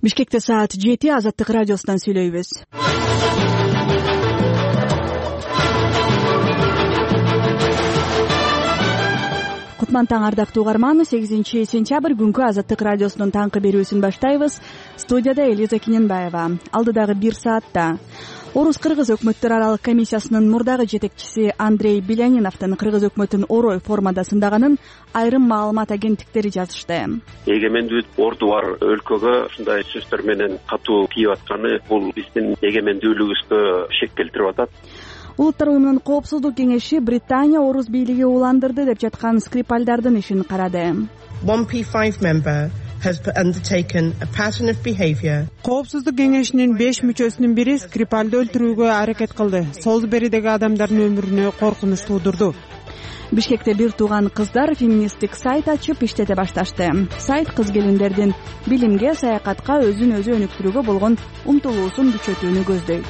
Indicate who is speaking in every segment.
Speaker 1: Бишкекте саат 7 Азаттык радиосунан сүйлөйбүз. Кутман таң ардактуу угарман, 8 сентябрь күнкү Азаттык радиосунун таңкы берүүсүн баштайбыз. Студияда Элиза Киненбаева. Алдыдагы 1 саатта Орус-Кыргыз өкмөттөр аралык комиссиясынын мурдагы жетекчиси Андрей Беляниновдун Кыргыз өкмөтүн орой формада сындаганын айрым маалымат агенттиктери жазышты.
Speaker 2: Эгемендүү орду бар өлкөгө ушундай сөздөр менен катуу тийип атканы бул биздин эгемендүүлүгүбүзгө шек келтирип атат.
Speaker 1: Улуттар уюмунун коопсуздук кеңеши Британия орус бийлиги уландырды деп жаткан Скрипальдардын ишин карады.
Speaker 3: 1P5 member has undertaken a pattern of behavior.
Speaker 4: Коопсуздук кеңешинин 5 мүчөсүнүн бири Скрипальды өлтүрүүгө аракет кылды. Сол беридеги адамдардын өмүрүнө коркунуч туудурду.
Speaker 1: Бишкекте бир тууган кыздар феминисттик сайт ачып иштете башташты. Сайт кыз келиндердин билимге, саякатка, өзүн өзү өнүктүрүүгө болгон умтулуусун күчөтүүнү көздөйт.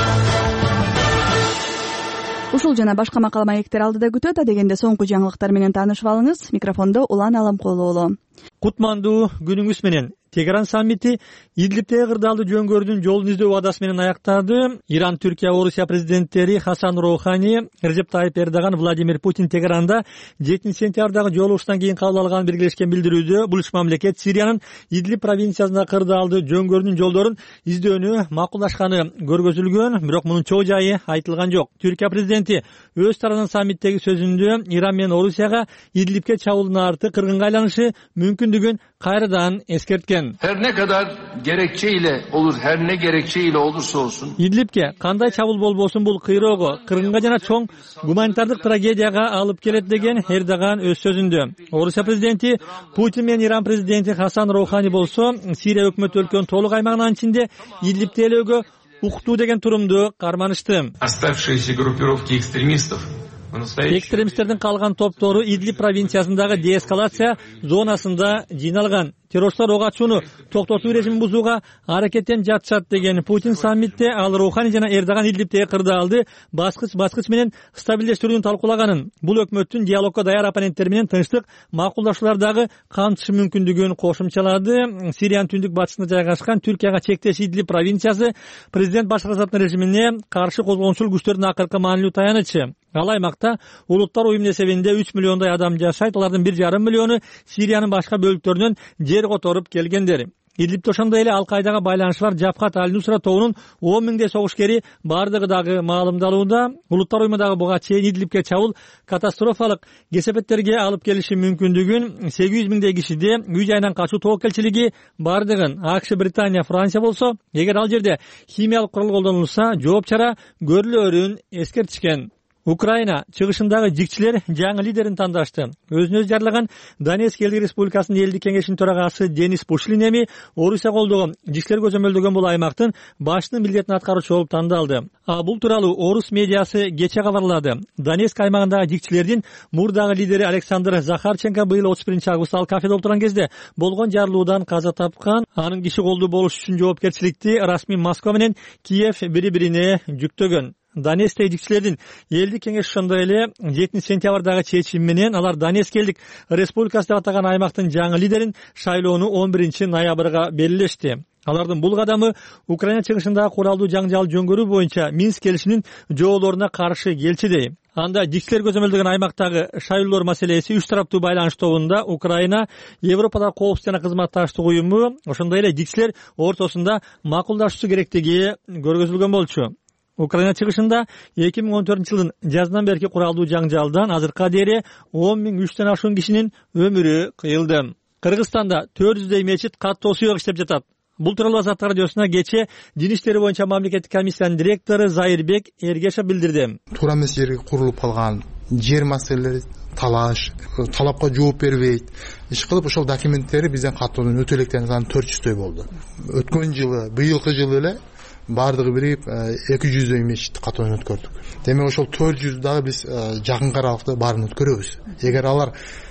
Speaker 1: Ушул жана башка макала маектер алдыда күтөт. Дегенде соңку жаңылыктар менен таанышып алыңыз. Микрофондо Улан Аламкулуу.
Speaker 5: Кутмандуу күнүңүз менен. Тегеран саммити Идлибтеги кырдаалды жөнгөрүүнүн жолун издөө убадасы менен аяктады. Иран, Түркия, Орусия президенттери Хасан Роухани, Режеп Тайип Эрдоган, Владимир Путин Тегеранда 7 сентябрдагы жолугуштан кийин кабыл алган белгилешкен билдирүүдө бул үч мамлекет Сириянын Идлиб провинциясында кырдаалды жөнгөрүүнүн жолдорун издөөнү макулдашканы көргөзүлгөн, бирок мунун чоо жайы айтылган жок. Түркия президенти өз тарабынан саммиттеги сөзүндө Иран менен Орусияга Идлибке чабуулдун арты кыргынга айланышы мүмкүндүгүн кайрадан эскерткен.
Speaker 6: Her ne kadar gerekçeyle olur, her ne gerekçeyle olursa olsun.
Speaker 5: Идлибке кандай чабуул болбосун бул кыйроого, кыргынга жана чоң гуманитардык трагедияга алып келет деген Эрдоган өз сөзүндө. Орусия президенти Путин менен Иран президенти Хасан Роухани болсо, Сирия өкмөтү өлкөнүн толук аймагынын ичинде Идлибти ээлөөгө уктуу деген турумду карманышты.
Speaker 6: Оставшиеся группировки экстремистов.
Speaker 5: Экстремисттердин калган топтору Идлиб провинциясындагы деэскалация зонасында жыйналган. Террорчулар ок ачууну токтотуу режимин бузууга аракеттенип жатышат деген Путин саммитте ал Роухани жана Эрдоган Идлибтеги кырдаалды баскыч менен стабилдештирүүнү талкуулаганын, бул өкмөттүн диалогко даяр оппоненттери менен тынчтык макулдашуулардагы камтышы мүмкүндүгүн кошумчалады. Сириянын түндүк батышында жайгашкан Түркияга чектеш Идлиб провинциясы президент Башар Асаддын режимине каршы козголгончул күчтөрдүн акыркы маанилүү таянычы. Ал аймакта улуттар уюмунун эсебинде 3 миллиондой адам жашайт. Алардын 1,5 миллиону Сириянын башка бөлүктөрүнөн жер которуп келгендер. Идлибте ошондой эле Ал-Кайдага байланышы бар Жабхат Аль-Нусра тобунун 10 миңдей согушкери бардыгы дагы маалымдалууда. Улуттар уюмундагы буга чейин Идлибке чабуул катастрофалык кесепеттерге алып келиши мүмкүндүгүн, 800 миңдей кишиде үй жайынан качуу тобокелчилиги бардыгын АКШ, Британия, Франция болсо, эгер ал жерде химиялык курал колдонулса, жооп чара көрүлөрүн эскертишкен. Украина чыгышындагы жикчилер жаңы лидерин тандашты. Өзүн-өзү жарылаган Донецк элдик республикасынын элдик кеңешинин төрагасы Денис Пушлин эми Орусия колдогон жикчилер көзөмөлдөгөн бул аймактын башчынын милдетин аткаруучу болуп тандалды. Бул тууралуу орус медиасы кечээ кабарлады. Донецк аймагындагы жикчилердин мурдагы лидери Александр Захарченко быйыл 31-августта ал кафеде отурган кезде болгон жарылуудан каза тапкан. Анын киши колдуу болуш үчүн жоопкерчиликти расмий Москва менен Киев бири-бирине жүктөгөн. Донецк жикчилердин элдик кеңеш ошондой эле 7 сентябрдагы чечими менен алар Донецк элдик республикасы деп атаган аймактын жаңы лидерин шайлоону 11 ноябрга белгилешти. Алардын бул кадамы Украина чыгышындагы куралдуу жаңжал жөнгөрүү боюнча Минск келишиминин жоолоруна каршы келчидей. Анда жикчилер көзөмөлдөгөн аймактагы шайлоолор маселеси үч тараптуу байланыш тобунда Украина, Европадагы коопсуздук жана кызматташтык уюму, ошондой эле жикчилер ортосунда макулдашуусу керектиги көргөзүлгөн болчу. Украина чыгышында 2014-жылдын жазынан берки куралдуу жаңжалдан азыркыга дейин 10.300 ашуун кишинин өмүрү кыйылды. Кыргызстанда 400 мечит каттуу сүйөк иштеп жатат. Бул тууралуу Азаттык радиосуна кечээ дин иштери боюнча мамлекеттик комиссиянын директору Зайырбек Эргешев билдирди.
Speaker 7: Туура эмес жерге курулуп калган жер маселелери талаш, талапка жооп бербейт. Иш кылып ошол документтери бизден каттоодон өтө элек 400 болду. Өткөн жылы, быйылкы жылы эле бардыгы бирип 200 мечит катуудан өткөрдүк. Демек ошол 400 дагы биз жакын аралыкта баарын өткөрөбүз. Эгер алар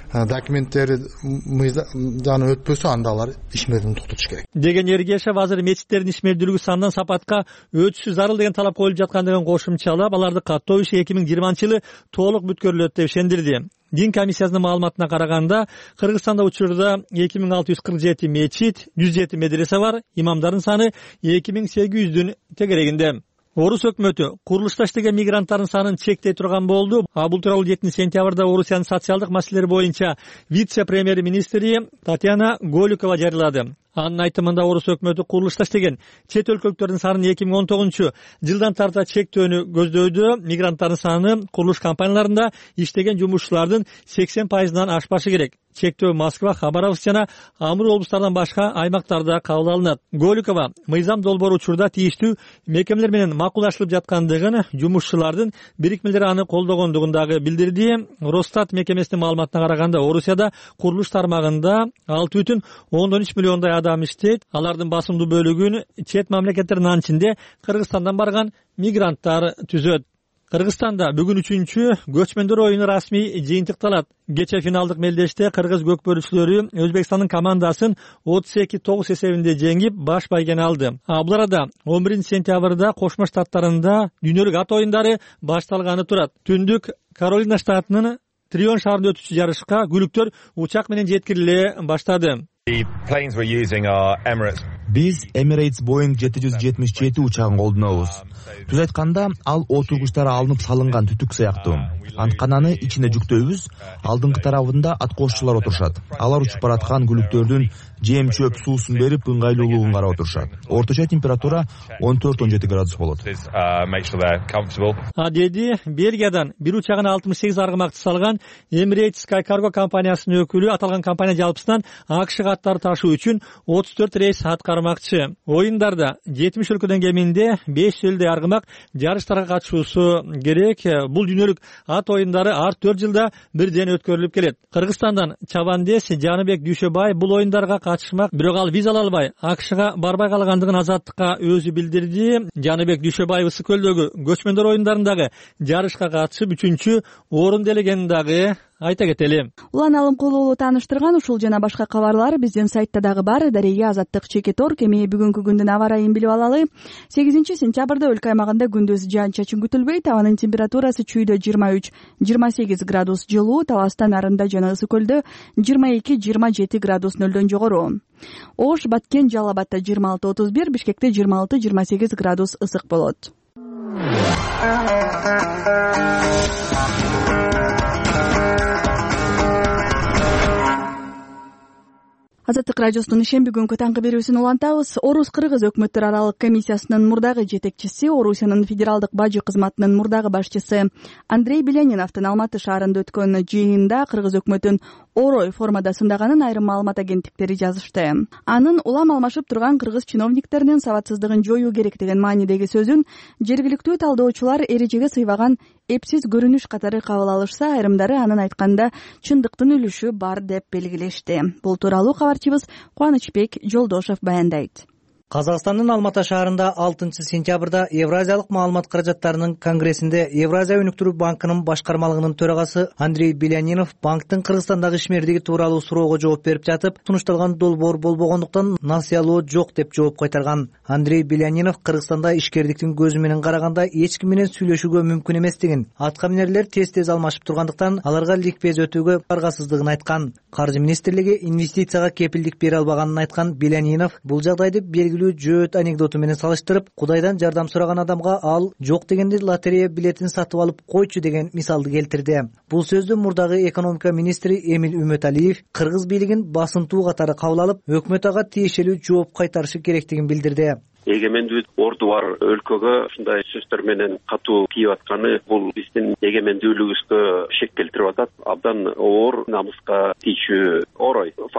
Speaker 7: документтери мыйзам өтпөсө анда алар ишмердин токтотуш керек
Speaker 5: деген Ергешев азыр мечиттердин ишмердүүлүгү сандан сапатка өтүшү зарыл деген талап коюлуп жаткандыгын кошумчалап, аларды каттоо иши 2020-жылы толук бүткөрүлөт деп ишендирди. Дин комиссиясынын маалыматына караганда, Кыргызстанда учурда 2647 мечит, 107 медресе бар, имамдардын саны 2800-дүн тегерегинде. Орус өкмөтү курулушта иштеген мигранттардын санын чектей турган болду. Бул тууралуу 7-сентябрда Орусиянын социалдык маселелер боюнча вице-премьер-министри Татьяна Голикова жарыялады. Анын айтымында орус өкмөтү курулушта иштеген чет өлкөлүктөрдүн санын 2019-жылдан тарта чектөөнү көздөйдү. Мигранттардын саны курулуш компанияларында иштеген жумушчулардын 80%-дан ашпашы керек. Чектөө Москва, Хабаровск жана Амур облустарынан башка аймактарда кабыл алынат. Голикова мыйзам долбоору учурда тийиштүү мекемелер менен макулдашылып жаткандыгын, жумушчулардын бирикмелери аны колдогондугун дагы билдирди. Росстат мекемесинин маалыматына караганда, Орусияда курулуш тармагында 6,13 миллиондай адам иштейт. Алардын басымдуу бөлүгүн чет мамлекеттердин, анын ичинде Кыргызстандан барган мигранттар түзөт. Кыргызстанда бүгүн 3-чү көчмөндөр оюну расмий жыйынтыкталат. Кече финалдык мелдеште кыргыз көкбөрүчүлөрү Өзбекстандын командасын 32-9 эсебинде жеңип, баш байгени алды. Бул арада 11-сентябрда Кошмо Штаттарында дүйнөлүк ат оюндары башталганы турат. Түндүк Каролина штатынын Трион шаарында өтүүчү жарышка күлүктөр учак менен жеткириле баштады.
Speaker 8: Биз Emirates Boeing 777 учагын колдонобуз. Түз айтканда, ал отургучтары алынып салынган түтүк сыяктуу. Анткананы ичине жүктөйбүз, алдыңкы тарабында аткоочулар отурушат. Алар учуп бараткан күлүктөрдүн жем чөп суусун берип, ыңгайлуулугун карап отурушат. Орточо температура 14-17 градус болот.
Speaker 5: Деди Бельгиядан бир учагын 68 аргымакты салган Emirates Sky Cargo компаниясынын өкүлү. Аталган компания жалпысынан АКШ аттар ташуу үчүн 34 рейс аткармакчы. Оюндарда 70 өлкөдөн кеминде 500 аргымак жарыштарга катышуусу керек. Бул дүйнөлүк ат оюндары ар 4 жылда бирден өткөрүлүп келет. Кыргызстандан Чабандес Жаныбек Дүйшөбай бул оюндарга катышмак, бирок ал виза ала албай, АКШга барбай калгандыгын Азаттыкка өзү билдирди. Жаныбек Дүйшөбай Ысык көлдөгү көчмөндөр оюндарындагы жарышка катышып 3-чү орунду ээлегенин дагы айта кетели.
Speaker 1: Улан алым кулуулу тааныштырган ушул жана башка кабарлар биздин сайтта дагы бар. Дарега Азаттык Чекитор кеми бүгүнкү күндүн аба ырайын билип алалы. 8-сентябрда өлкө аймагында күндүз жаан-чачын күтүлбөйт. Абанын температурасы чүйдө 23-28 градус жылуу, Таластан арында жана Ысык көлдө 22-27 градус нөлдөн жогору. Ош, Баткен, Жалал Абадда 26-31, Бишкекте 26-28 градус ысык болот. Азаттык радиосунун ишемби күнгү таңкы берүүсүн улантабыз. Орус-кыргыз өкмөттөр аралык комиссиясынын мурдагы жетекчиси, Орусиянын федералдык бажы кызматынын мурдагы башчысы Андрей Беляниновдун Алматы шаарында өткөн жыйынында кыргыз өкмөтүн орой формада сындаганын айрым маалымат агенттиктери жазышты. Анын улам алмашып турган кыргыз чиновниктеринин сабатсыздыгын жоюу керек деген маанидеги сөзүн жергиликтүү талдоочулар эрежеге сыйбаган эпсиз көрүнүш катары кабыл алышса, айрымдары анын айтканда чындыктын үлүшү бар деп белгилешти. Бул тууралуу кабарчыбыз Кубанычбек Жолдошев баяндайт.
Speaker 9: Казакстандын Алматы шаарында 6-сентябрда Евразиялык маалымат каражаттарынын конгрессинде Евразия өнүктүрүү банкынын башкармалыгынын төрагасы Андрей Белянинов банктын Кыргызстандагы ишмердиги тууралуу суроого жооп берип жатып, сунушталган долбоор болбогондуктан насыялоо жок деп жооп кайтарган. Андрей Белянинов Кыргызстанда ишкердиктин көзү менен караганда эч ким менен сүйлөшүүгө мүмкүн эместигин, аткаминерлер тез-тез алмашып тургандыктан аларга ликбез өтүүгө аргасыздыгын айткан. Каржы министрлиги инвестицияга кепилдик бере албаганын айткан Белянинов бул жагдайды белгилүү жөөт анекдоту менен салыштырып, Кудайдан жардам сураган адамга ал жок дегенде лотерея билетин сатып алып койчу деген мисалды келтирди. Бул сөздү мурдагы экономика министри Эмил Үмөталиев кыргыз бийлигин басынтуу катары кабыл алып, өкмөт ага тиешелүү жооп кайтарышы керектигин билдирди.
Speaker 2: Эгемендүү орду бар өлкөгө ушундай сөздөр менен катуу тийип атканы бул биздин эгемендүүлүгүбүзгө шек келтирип атат. Абдан оор намыска тийчү орой факт.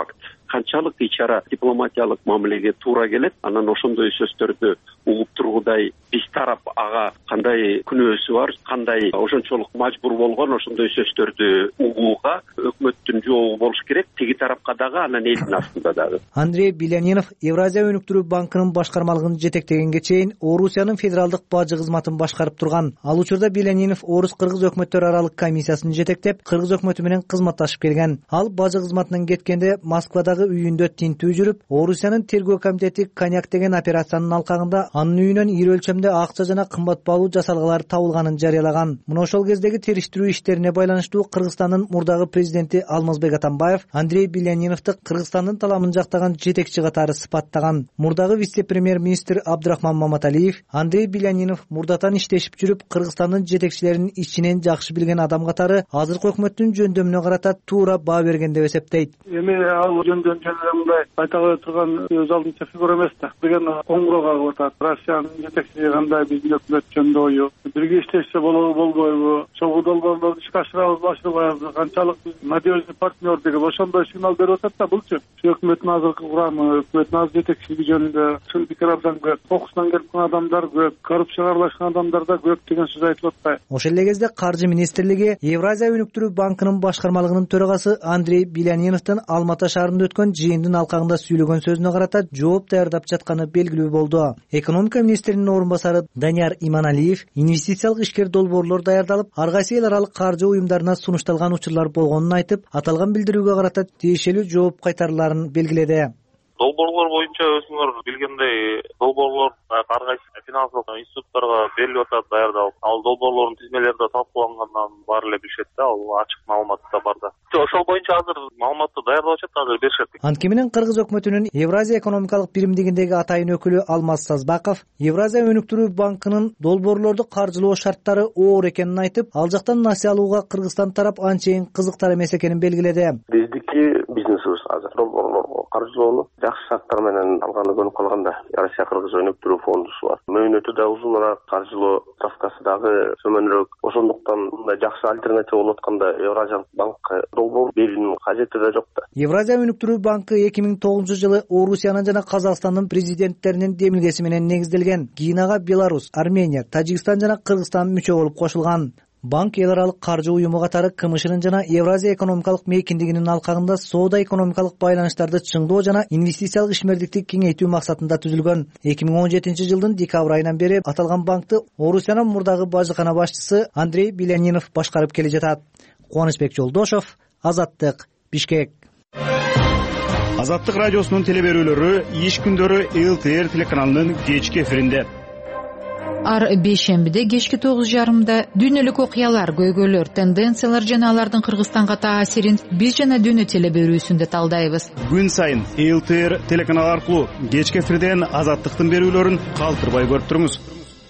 Speaker 2: канчалык ичара дипломатиялык мамилеге туура келет. Анан ошондой сөздөрдү угуп тургудай биз тарап ага кандай күнөөсү бар, кандай ошончолук мажбур болгон ошондой сөздөрдү угууга өкмөттүн жообу болуш керек. Тиги тарапка дагы, анан элдин астында дагы.
Speaker 9: Андрей Белянинов Евразия өнүктүрүү банкынын башкармалыгын жетектегенге чейин Орусиянын федералдык бажы кызматын башкарып турган. Ал учурда Белянинов Орус-Кыргыз өкмөттөр аралык комиссиясын жетектеп, Кыргыз өкмөтү менен кызматташып келген. Ал бажы кызматынан кеткенде Москвадагы үйүндө тинтүү жүрүп, Орусиянын тергөө комитети Коньяк деген операциянын алкагында анын үйүнөн ири өлчөмдө акча жана кымбат баалуу жасалгалар табылганын жарыялаган. Мына ошол кездеги териштирүү иштерине байланыштуу Кыргызстандын мурдагы президенти Алмазбек Атамбаев Андрей Беляниновду Кыргызстандын таламын жактаган жетекчи катары сыпаттаган. Мурдагы вице-премьер-министр Абдрахман Маматалиев Андрей Белянинов мурдатан иштешип жүрүп, Кыргызстандын жетекчилерин ичинен жакшы билген адам катары азыркы өкмөттүн жөндөмүнө карата туура баа берген деп эсептейт.
Speaker 10: Эми ал жөндөм мындай айтала турган өз алдынча фигура эмес да. Деген коңгуроо кагып атат. Россиянын жетекчиси кандай, биздин өкмөт жөнүндө ою, бирге иштешсе болобу болбойбу, чогуу долбоорлорду ишке ашырабызбы ашырбайбызбы, канчалык биз надежный партнер деген ошондой сигнал берип атат да. Булчу өкмөттүн азыркы курамы, өкмөттүн азыр жетекчилиги жөнүндө чын пикир абдан көп, кокустан келип калган адамдар көп, коррупцияга аралашкан адамдар да көп деген сөз айтылып атпайбы.
Speaker 9: Ошол эле кезде Каржы министрлиги Евразия өнүктүрүү банкынын башкармалыгынын төрагасы Андрей Беляниновдун Алматы шаарында өткөн жыйындын алкагында сүйлөгөн сөзүнө карата жооп даярдап жатканы белгилүү болду. Экономика министринин орун басары Данияр Иманалиев инвестициялык ишкер долбоорлор даярдалып, ар кайсы эл аралык каржы уюмдарына сунушталган учурлар болгонун айтып, аталган билдирүүгө карата тиешелүү жооп кайтарыларын белгиледи.
Speaker 11: Долбоорлор боюнча өзүңөр билгендей, долбоорлор ар кайсы финансылык институттарга берилип атат, даярдалып. Ал долбоорлордун тизмелери да талкуулангандан баары эле билишет да, ал ачык маалымат да бар да. Ошол боюнча азыр маалыматты даярдап атышат, азыр беришет.
Speaker 9: Анткени менен Кыргыз өкмөтүнүн Евразия экономикалык биримдигиндеги атайын өкүлү Алмаз Сазбаков Евразия өнүктүрүү банкынын долбоорлорду каржылоо шарттары оор экенин айтып, ал жактан насыя алууга Кыргызстан тарап анчейин кызыктар эмес экенин белгиледи.
Speaker 12: Биздики бизнесибиз азыр долбоорлорго каржылоону жакшы шарттар менен алганы көрүнүп калганда, Россия Кыргыз өнүктүрүү фондусу бар. Мөөнөтү да узуныраак, каржылоо ставкасы дагы төмөнүрөөк. Ошондуктан мындай жакшы альтернатива болуп атканда Евразиялык банкка долбоор берүүнүн кажети да жок да.
Speaker 9: Евразия өнүктүрүү банкы 2009-жылы Орусиянын жана Казакстандын президенттеринин демилгеси менен негизделген. Кийин ага Беларусь, Армения, Тажикстан жана Кыргызстан мүчө болуп кошулган. Банк эл аралык каржы уюму катары КМШнын жана Евразия экономикалык мейкиндигинин алкагында соода экономикалык байланыштарды чыңдоо жана инвестициялык ишмердикти кеңейтүү максатында түзүлгөн. 2017-жылдын декабрь айынан бери аталган банкты Орусиянын мурдагы бажыкана башчысы Андрей Белянинов башкарып келе жатат. Кубанычбек Жолдошов, Азаттык, Бишкек.
Speaker 13: Азаттык радиосунун телеберүүлөрү иш күндөрү ЛТР телеканалынын кечки эфиринде.
Speaker 14: Ар бейшембиде кечки 9:30 дүйнөлүк окуялар, көйгөйлөр, тенденциялар жана алардын Кыргызстанга таасирин биз жана дүйнө телеберүүсүндө талдайбыз.
Speaker 13: Күн сайын ЛТР телеканалы аркылуу кечки эфирден Азаттыктын берүүлөрүн калтырбай көрүп туруңуз.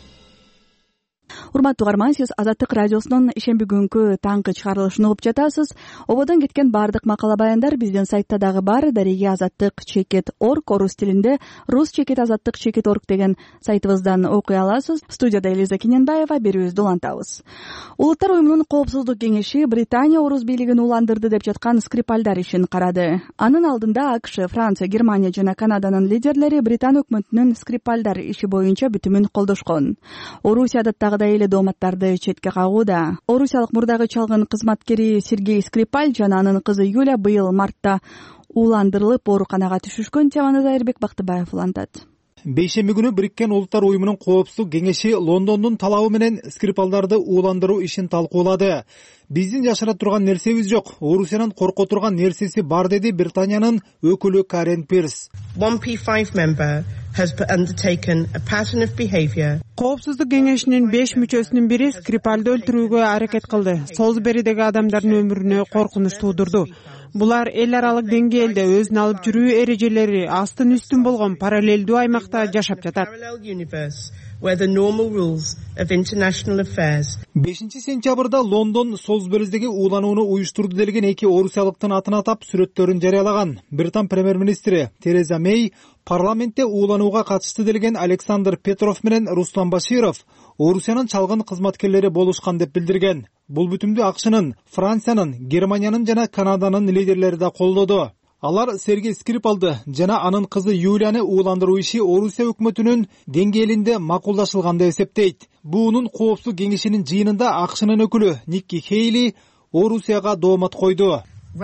Speaker 1: Урматтуу угарман, сиз Азаттык радиосунун ишемби күнкү таңкы чыгарылышын угуп жатасыз. Ободон кеткен баардык макала баяндар биздин сайтта дагы бар. Дареги azattik.org орус тилинде, rus.azattik.org деген сайтыбыздан окуй аласыз. Студияда Элиза Кененбаева, берүүбүздү улантабыз. Улуттар уюмунун коопсуздук кеңеши Британия орус бийлигин уландырды деп жаткан Скрипальдар ишин карады. Анын алдында АКШ, Франция, Германия жана Канаданын лидерлери Британ өкмөтүнүн Скрипальдар иши боюнча бүтүмүн колдошкон. Орусия адаттагыдай дооматтарды четке кагууда. Орусиялык мурдагы чалгын кызматкери Сергей Скрипаль жана анын кызы Юля быйыл мартта ууландырылып ооруканага түшүшкөн. Теманы Зайырбек Бактыбаев улантат.
Speaker 15: Бейшемби күнү Бириккен Улуттар уюмунун коопсуздук кеңеши Лондондун талабы менен Скрипалдарды ууландыруу ишин талкуулады. Биздин жашыра турган нерсебиз жок, Орусиянын корко турган нерсеси бар, деди Британиянын өкүлү Карен Пирс.
Speaker 3: 1P5 member has undertaken a pattern of behavior.
Speaker 4: Коопсуздук кеңешинин 5 мүчөсүнүн бири Скрипальды өлтүрүүгө аракет кылды. Солсберидеги адамдардын өмүрүнө коркунуч туудурду. Булар эл аралык деңгээлде өзүн алып жүрүү эрежелери астын үстүн болгон параллелдүү аймакта жашап жатат. 5 сентябрда Лондон Солсберидеги ууланууну уюштурду делген эки орусиялыктын атын атап сүрөттөрүн жарыялаган. Британ премьер-министри Тереза Мей парламентте ууланууга катышты делген Александр Петров менен Руслан Баширов Орусиянын чалгын кызматкерлери болушкан деп билдирген. Бул бүтүмдү АКШнын, Франциянын, Германиянын жана Канаданын лидерлери да колдоду.
Speaker 15: Алар Сергей Скрипалды жана анын кызы Юлияны ууландыруу иши Орусия өкмөтүнүн деңгээлинде макулдашылган деп эсептейт. Буунун коопсуздук кеңешинин жыйынында АКШнын өкүлү Никки Хейли Орусияга доомат койду.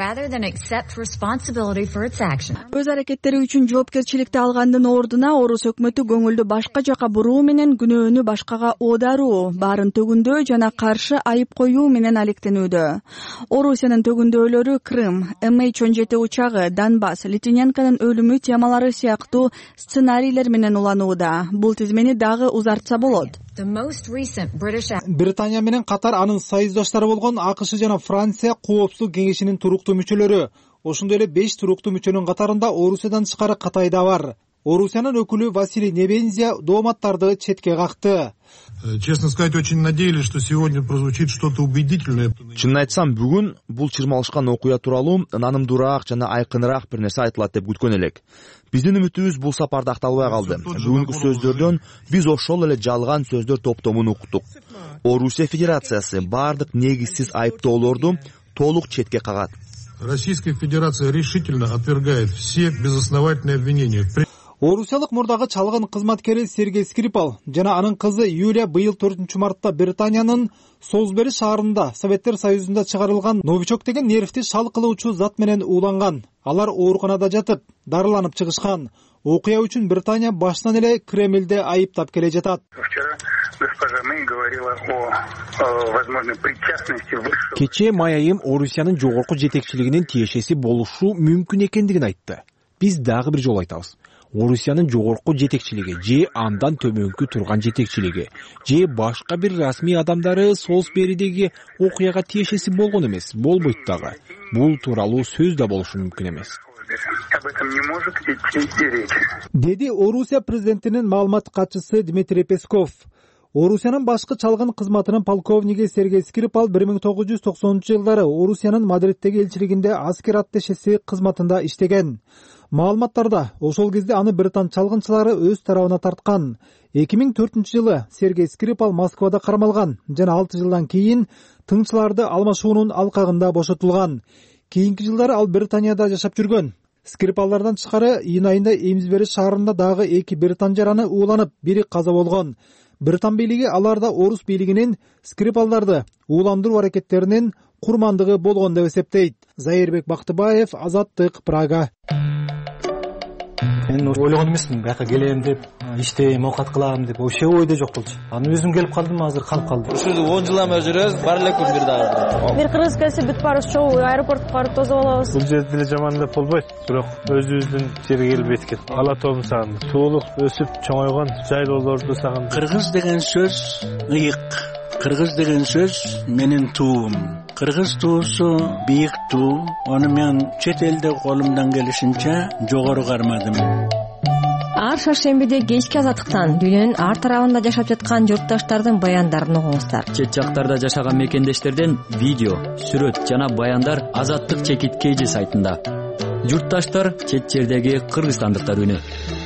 Speaker 1: Өз аракеттери үчүн жоопкерчиликти алгандын ордуна Орус өкмөтү көңүлдү башка жака буруу менен күнөөнү башкага оодаруу, баарын төгүндөө жана каршы айып коюу менен алектенүүдө. Орусиянын төгүндөөлөрү Крым, MH17 учагы, Донбасс, Литвиненконун өлүмү темалары сыяктуу сценарийлер менен уланууда. Бул тизмени дагы узартса болот.
Speaker 15: Британия менен катар анын союздаштары болгон АКШ жана Франция коопсуздук кеңешинин туруктуу мүчөлөрү. Ошондой эле 5 туруктуу мүчөнүн катарында Орусиядан тышкары Катай да бар. Орусиянын өкүлү Василий Небензия дооматтарды четке какты.
Speaker 16: Честно сказать, очень надеялись, что сегодня прозвучит что-то убедительное.
Speaker 8: Чынын айтсам, бүгүн бул чырмалышкан окуя тууралуу нанымдуураак жана айкыныраак бир нерсе айтылат деп күткөн элек. Биздин үмүтүбүз бул сапарда акталбай калды. Бүгүнкү сөздөрдөн биз ошол эле жалган сөздөр топтомун уктук. Орусия Федерациясы бардык негизсиз айыптоолорду толук четке кагат.
Speaker 16: Российская Федерация решительно отвергает все безосновательные обвинения.
Speaker 15: Орусиялык мурдагы чалгын кызматкери Сергей Скрипал жана анын кызы Юлия быйыл 4-мартта Британиянын Солсбери шаарында Советтер Союзунда чыгарылган новичок деген нервти шал кылуучу зат менен ууланган. Алар ооруканада жатып, дарыланып чыгышкан. Окуя үчүн Британия башынан эле Кремльде айыптап келе жатат.
Speaker 17: Кечээ Май Айым Орусиянын жогорку жетекчилигинин тиешеси болушу мүмкүн экендигин айтты. Биз дагы бир жолу айтабыз. Орусиянын жогорку жетекчилиги же андан төмөнкү турган жетекчилиги же башка бир расмий адамдары Солсберидеги окуяга тиешеси болгон эмес, болбойт дагы. Бул тууралуу сөз да болушу мүмкүн эмес.
Speaker 18: Об этом не может идти и речь.
Speaker 15: Деди Орусия президентинин маалымат катчысы Дмитрий Песков. Орусиянын башкы чалгын кызматынын полковниги Сергей Скрипал 1990-жылдары Орусиянын Мадриттеги элчилигинде аскер атташеси кызматында иштеген. Маалыматтарда ошол кезде аны британ чалгынчылары өз тарабына тарткан. 2004-жылы Сергей Скрипал Москвада кармалган жана 6 жылдан кийин тыңчыларды алмашуунун алкагында бошотулган. Кийинки жылдары ал Британияда жашап жүргөн. Скрипалдардан тышкары июнь айында Эймсбери шаарында дагы 2 британ жараны ууланып, бири каза болгон. Британ бийлиги аларда Орус бийлигинин Скрипалдарды ууландыруу аракеттеринин курмандыгы болгон деп эсептейт. Заирбек Бактыбаев, Азаттык, Прага.
Speaker 9: Мен ойлогон эмесмин, бияка келем деп, иштейм, оокат кылам деп, ошо ойдо жок болчу. Аны өзүм келип калдым, азыр калып калдым.
Speaker 19: Ушул 10 жылдан бери жүрөбүз, бар эле күн бир дагы.
Speaker 20: Бир кыргыз келсе бүт барыбыз чогуу аэропортко барып тосуп алабыз.
Speaker 21: Бул жерде деле жаман деп болбойт, бирок өзүбүздүн жерге келип эткет. Ала тоом сагын, суулук өсүп чоңойгон жайлоолорду сагын.
Speaker 22: Кыргыз деген сөз ыйык. Кыргыз деген сөз менин туум. Кыргыз туусу бийик туу. Аны мен чет элде колумдан келишинче жогору кармадым.
Speaker 20: Ар шаршембиде кечки азаттыктан дүйнөнүн ар тарабында жашап жаткан журтташтардын баяндарын угуңуздар.
Speaker 23: Чет жактарда жашаган мекендештерден видео, сүрөт жана баяндар Азаттык чекит KG сайтында. Журтташтар чет жердеги кыргызстандыктар үнү.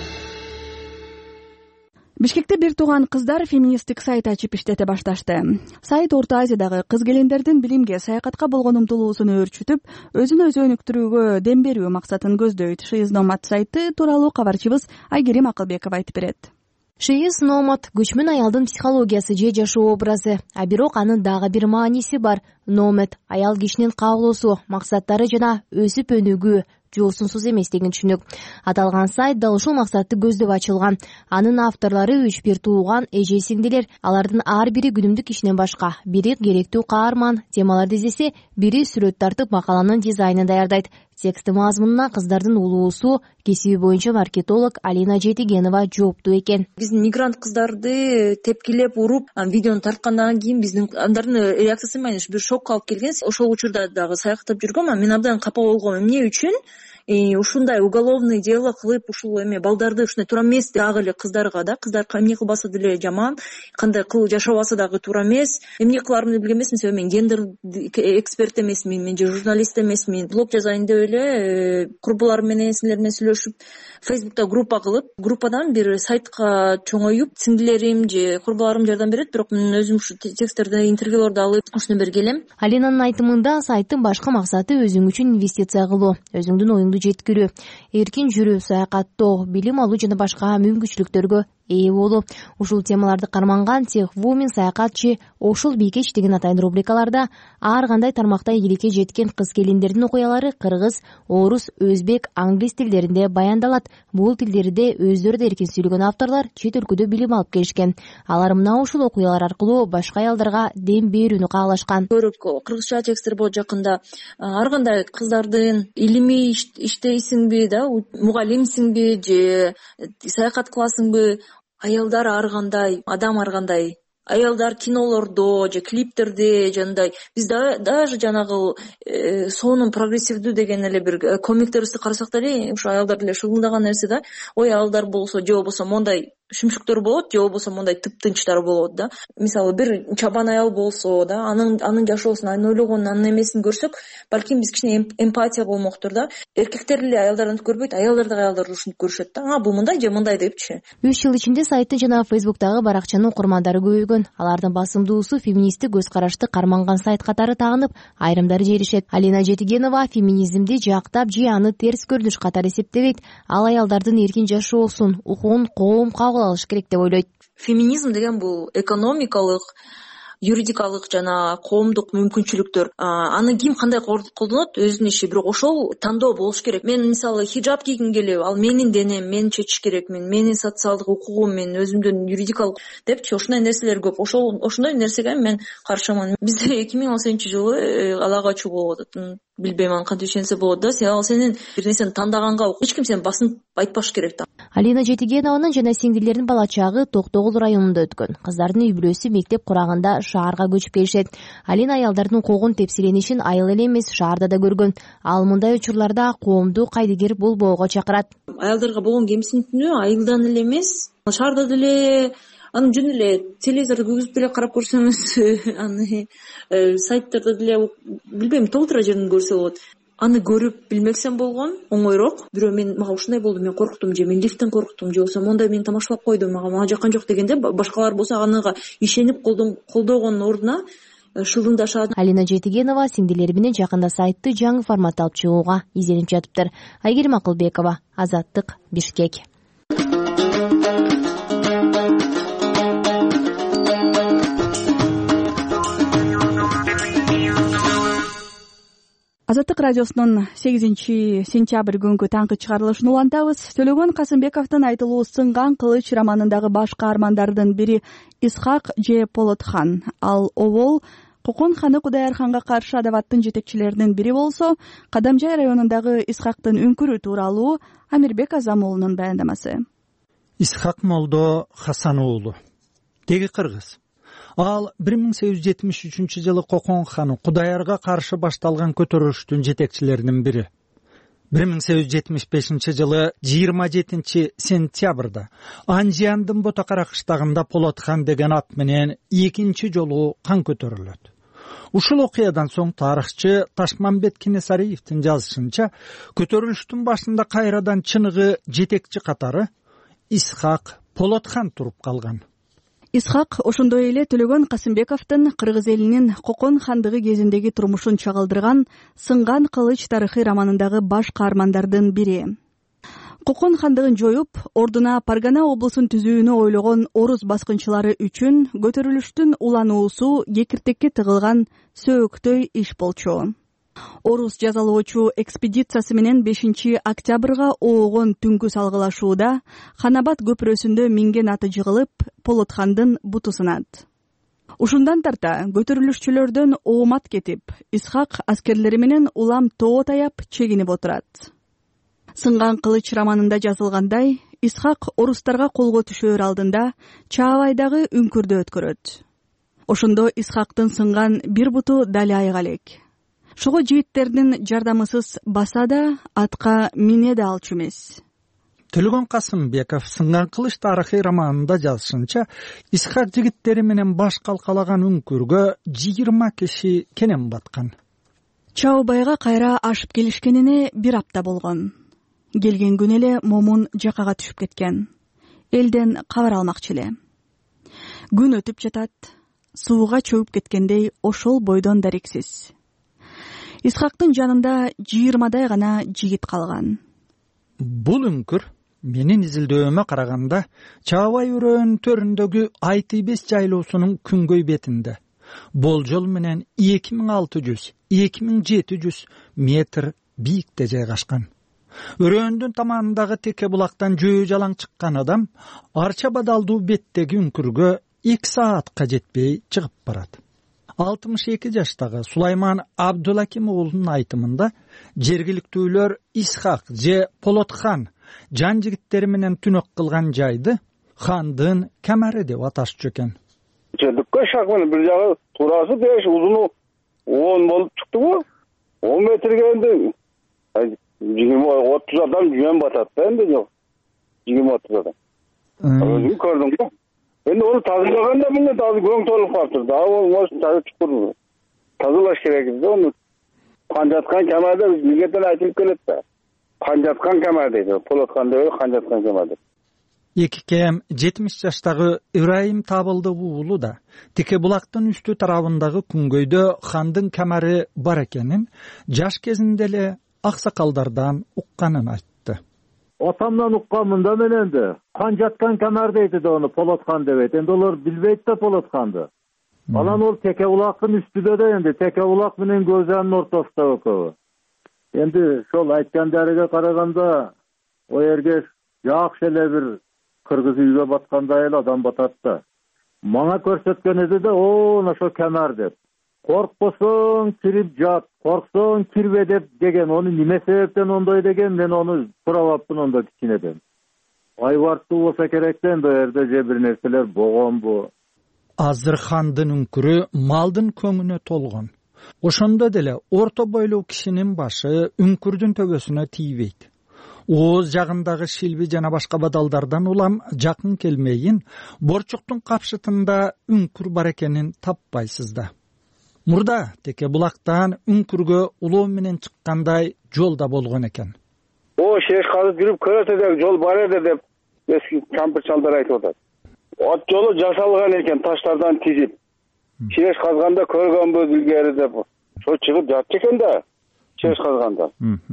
Speaker 1: Бишкекте бир тууган кыздар феминисттик сайт ачып иштете башташты. Сайт Орто Азиядагы кыз-келиндердин билимге, саякатка болгон умтулуусун өөрчүтүп, өзүн өзү өнүктүрүүгө дем берүү максатын көздөйт. She is Nomad сайты тууралуу кабарчыбыз Айгерим Акылбекова айтып берет.
Speaker 24: She is Nomad көчмөн аялдын психологиясы же жашоо образы, а бирок анын дагы бир мааниси бар. Nomad аял кишинин каалоосу, максаттары жана өсүп өнүгүү, жоосунсуз эмес деген түшүнүк. Аталган сайт дал ушул максатты көздөп ачылган. Анын авторлору 3 бир тууган эже-сиңдилер. Алардын ар бири күнүмдүк кишинен башка. Бири керектүү каарман, темаларды издесе, бири сүрөт тартып макаланын дизайнын даярдайт. Тексти мазмунуна кыздардын улуусу кесиби боюнча маркетолог Алина Жетигенова жооптуу экен.
Speaker 25: Биздин мигрант кыздарды тепкилеп уруп, видеону тарткандан кийин биздин андардын реакциясы менен бир шокко алып келген. Ошол учурда дагы саякаттап жүргөм, мен абдан капа болгом. Эмне үчүн ушундай уголовный дело кылып, ушул эме балдарды ушундай туура эмес дагы эле кыздарга да, кыздар эмне кылбаса деле жаман, кандай кылып жашабаса дагы туура эмес. Эмне кыларымды билген эмесмин, себеби мен гендер эксперт эмесмин, мен же журналист эмесмин. Блог жазайын деп эле курбуларым менен, сиңдилер менен сүйлөшүп, Facebook'та группа кылып, группадан бир сайтка чоңоюп, сиңдилерим же курбуларым жардам берет, бирок мен өзүм ушу тексттерди, интервьюлорду алып, ушуну бергелем.
Speaker 24: Алинанын айтымында сайттын башкы максаты өзүң үчүн инвестиция кылуу, өзүңдүн оюңду жеткирүү, эркин жүрүү, саякаттоо, билим алуу жана башка мүмкүнчүлүктөргө ээ болуу. Ушул темаларды карманган Тех Women саякатчы Ошол Бийкеч деген атайын рубрикаларда ар кандай тармакта ийгиликке жеткен кыз-келиндердин окуялары кыргыз, орус, өзбек, англис тилдеринде баяндалат. Бул тилдерде өздөрү да эркин сүйлөгөн авторлор чет өлкөдө билим алып келишкен. Алар мына ушул окуялар аркылуу башка аялдарга дем берүүнү каалашкан.
Speaker 25: Көрөк кыргызча тексттер болот жакында. Ар кандай кыздардын илимий иштейсиңби, да, мугалимсиңби же саякат кыласыңбы, аялдар ар кандай, адам ар кандай, аялдар кинолордо же клиптерде жандай биз даже жанагы сонун прогрессивдүү деген эле бир комиктерибизди карасак деле ушу аялдар деле шугулдаган нерсе да. Ой, аялдар болсо же болбосо мондай шүмшүктөр болот, же болбосо мондай тыптынчтар болот да. Мисалы бир чабан аял болсо да, анын жашоосун, анын ойлогонун, анын эмесин көрсөк, балким биз кичине эмпатия болмоктур да. Эркектер эле аялдарды көрбөйт, аялдар да аялдарды ушинтип көрүшөт да. Бул мындай же мындай депчи.
Speaker 24: 3 жыл ичинде сайты жана Фейсбуктагы баракчанын окурмандары көбөйгөн. Алардын басымдуусу феминисттик көз карашты карманган сайт катары таанып, айрымдары жеришет. Алина Жетигенова феминизмди жактап же аны терс көрүнүш катары эсептебейт. Ал аялдардын эркин жашоосун, укугун коом кабыл алыш керек деп ойлойт.
Speaker 25: Феминизм деген бул экономикалык, юридикалык жана коомдук мүмкүнчүлүктөр. Аны ким кандай колдонот өзүнүн иши, бирок ошол тандоо болуш керек. Мен мисалы хиджаб кийгим келеби, ал менин денем, мен чечиш керек, менин социалдык укугум, мен өзүмдүн юридикалык депчи, ошондой нерселер көп. Ошондой нерсеге мен каршымын. Бизде 2018-жылы ала качуу болуп атат. Билбейм аны кантип ишенсе болот да. Сенин бир нерсени тандаганга эч ким сени басынып айтпаш керек да.
Speaker 24: Алина Жетигенованын жана сиңдилеринин бала чагы Токтогул районунда өткөн. Кыздардын үй бүлөсү мектеп кураганда шаарга көчүп келишет. Алина аялдардын укугун тепсиленишин айыл эле эмес, шаарда да көргөн. Ал мындай учурларда коомду кайдыгер болбоого чакырат.
Speaker 25: Аялдарга болгон кемсинтүүнү айылдан эле эмес, шаарда деле, аны жөн эле телевизорду көгүзүп деле карап көрсөңүз, аны сайттарда деле, билбейм, толтура жерин көрсө болот. Аны көрүп билмексем болгон оңойрок. Бирөө мага ушундай болду, мен корктум, же мен лифттен корктум, же болбосо мондай мени тамашалап койду, мага жаккан жок дегенде, башкалар болсо анага ишенип колдогонун ордуна шылыңдашат.
Speaker 24: Алина Жетигенова сиңдилери менен жакында сайтты жаңы форматта алып чыгууга изденип жатыптыр. Айгерим Акылбекова, Азаттык, Бишкек.
Speaker 1: Азаттык радиосунун 8-сентябрь күнгү таңкы чыгарылышын улантабыз. Төлөгөн Касымбековдун айтылуу Сынган кылыч романындагы баш каармандардын бири Исхак же Полотхан. Ал Овол Кокон ханы Кудайарханга каршы адабаттын жетекчилеринин бири болсо, Кадамжай районундагы Исхактын үңкүрү тууралуу Амирбек Азам уулунун баяндамасы.
Speaker 2: Исхак Молдо Хасан уулу, теги кыргыз. Ал 1873-жылы Кокон ханы Кудайарга каршы башталган көтөрүлүштүн жетекчилеринин бири. 1875-жылы 27-сентябрда Анжияндын Ботакара кыштагында Полотхан деген ат менен экинчи жолу кан көтөрүлөт. Ушул окуядан соң тарыхчы Ташмамбет Кенесариевдин жазышынча, көтөрүлүштүн башында кайрадан чыныгы жетекчи катары Исхак Полотхан туруп калган.
Speaker 1: Исхак ошондой эле Төлөгөн Касымбековдун кыргыз элинин Кокон хандыгы кезиндеги турмушун чагылдырган Сынган кылыч тарыхый романындагы баш каармандардын бири. Кокон хандыгын жоюп, ордуна Паргана облусун түзүүнү ойлогон орус баскынчылары үчүн көтөрүлүштүн улануусу кекиртекке тыгылган сөөктөй иш болчу. Орус жазалоочу экспедициясы менен 5-октябрга оогон түнкү салгылашууда Ханабат көпүрөсүндө минген аты жыгылып, Полотхандын буту сынат. Ушундан тарта көтөрүлүшчүлөрдөн оомат кетип, Исхак аскерлери менен улам тоо таяп чегинип отурат. Сынган кылыч романында жазылгандай, Исхак орустарга колго түшөөр алдында Чаабайдагы үңкүрдө өткөрөт. Ошондо Исхактын сынган бир буту дали айга элек. Шого жигиттердин жардамысыз баса да, атка мине да алчу эмес.
Speaker 2: Төлөгөн Касымбеков Сынган кылыч тарыхый романында жазышынча, Исхак жигиттери менен баш калкалаган үңкүргө 20 киши кенен баткан.
Speaker 1: Чаабайга кайра ашып келишкенине 1 апта болгон. Келген күнү эле момун жакага түшүп кеткен. Элден кабар алмакчы эле. Күн өтүп жатат, сууга чөгүп кеткендей ошол бойдон дарексиз. Исхактын жанында 20 гана жигит калган.
Speaker 2: Бул үңкүр менин изилдөөмө караганда Чаабай өрөөнүн төрүндөгү IT5 жайлоосунун күнгөй бетинде болжол менен 2600-2700 метр бийикте жайгашкан. Өрөөндүн таманындагы теке булактан жөө жалаң чыккан адам арча бадалдуу беттеги үңкүргө 2 саатка жетпей чыгып барат. 62 жаштагы Сулайман Абдулаким уулунун айтымында жергиликтүүлөр Исхак же Полотхан жан жигиттери менен түнөк кылган жайды хандын камары деп аташчу экен.
Speaker 5: Жедикке шагын бир жагы турасы деш узуну 10 болуп чыктыбы? 10 метрге энди 20-30 адам жүйөн батат да энди жок. 20-30 адам. Өзүм көрдүм го. Энди onu тазалаганда мына таза көң толуп калыптыр. Да ол таза чукур. Тазалаш керек да onu. Канжаткан камарда милдеттен айтылып келет да. Канжаткан камар дейт. Полоткан деп канжаткан камар дейт.
Speaker 2: Эки кем 70 жаштагы Ибраим Табылды уулу да теке булактын үстү тарабындагы күнгөйдө хандын камары бар экенин жаш кезинде эле аксакалдардан укканын айтты.
Speaker 6: Атамдан укканмын да мен энди. Канжаткан камар дейт да onu Полоткан деп. Энди олар билбейт да Полотканды. Анан ол теке булактын үстүдө да энди теке булак менен көзөнүн ортосунда экөө. Энди ошол айткандарыга караганда о жерге жакшы эле бир кыргыз үйгө баткандай эле адам батат да. Мага көрсөткөн эди да ошо камар деп. Коркпосоң кирип жат, корксоң кирбе деп деген. Onu неме себептен ондой деген мен onu сурабаппын онда кичинеден. Айбарттуу болсо керек да энди жерде же бир нерселер болгонбу.
Speaker 2: Азыр хандын үңкүрү малдын көңүнө толгон. Ошондо деле орто бойлуу кишинин башы үңкүрдүн төбөсүнө тийбейт. Ооз жагындагы шилби жана башка бадалдардан улам жакын келмейин борчуктун капшытында үңкүр бар экенин таппайсыз да. Мурда теке булактан үңкүргө улоо менен чыккандай жол да болгон экен.
Speaker 5: Шеш казып жүрүп көрөт деп жол бар эди деп эски кампыр чалдар айтып атат. От жолу жасалган экен таштардан тизип. Шеш казганда көргөнбү илгери деп. Ошо чыгып жатчу экен да. Шеш казганда.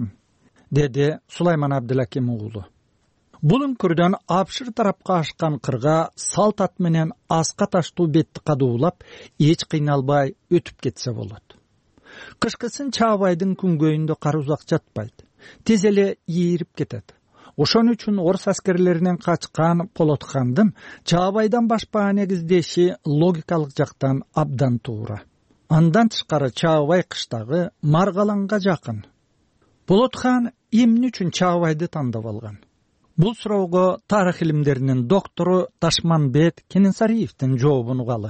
Speaker 2: Деди Сулайман Абдулаким уулу. Бул үңкүрдөн апшыр тарапка ашкан кырга салт ат менен аска таштуу бетти кадуулап, эч кыйналбай өтүп кетсе болот. Кышкысын Чаабайдын күнгөйүндө кар узак жатпайт. Тез эле ийирип кетет. Ошон үчүн орус аскерлеринен качкан Полотхандын Чаабайдан башпаа негиздеши логикалык жактан абдан туура. Андан тышкары Чаабай кыштагы Маргаланга жакын. Полотхан эмне үчүн Чаабайды тандап алган? Бул суроого тарых илимдеринин доктору Ташманбет Кененсариевдин жообун угалы.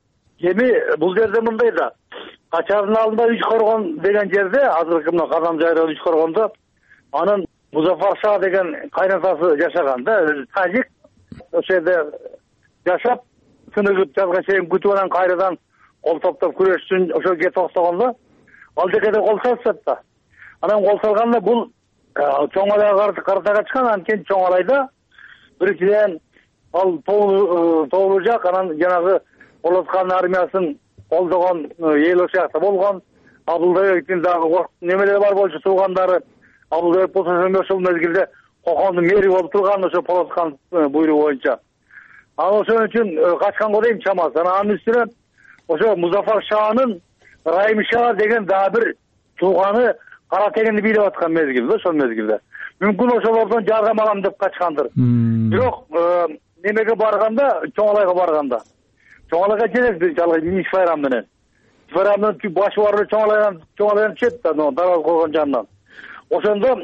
Speaker 7: Эми бул жерде мындай да. Качардын алдында үч коргон деген жерде, азыркы мына Казан жайроо үч коргондо анын Музафар Ша деген кайнатасы жашаган да, өзү тажик. Ошол жерде жашап, сыныгып жазга чейин күтүп анан кайрадан кол топтоп күрөш үчүн ошоге токтогондо ал жекеде кол салышат да. Анан кол салганда бул чоң алайга карата качкан, анткени чоң алайда биринчиден ал тоолуу жак, анан жанагы Полоткан армиясын колдогон эл ошол жакта болгон. Абылбектин дагы немелери бар болчу, туугандары. Абылбек болсо ошол мезгилде Кокондун мэри болуп турган, ошо Полоткан буйругу боюнча. Ал ошон үчүн качканго дейм чамасы. Анын үстүнө ошо Музафар Шанын Райым Ша деген дагы бир тууганы кара тегенди бийлеп аткан мезгилде, ошол мезгилде. Мүмкүн ошолордон жардам алам деп качкандыр. Бирок немеге барганда, Чоң Алайга барганда. Чоң Алайга жетет жалгы Ниш Байрам менен. Байрамдын башы бар Чоң Алайдан түшөт да, дараз койгон жанынан. Ошондо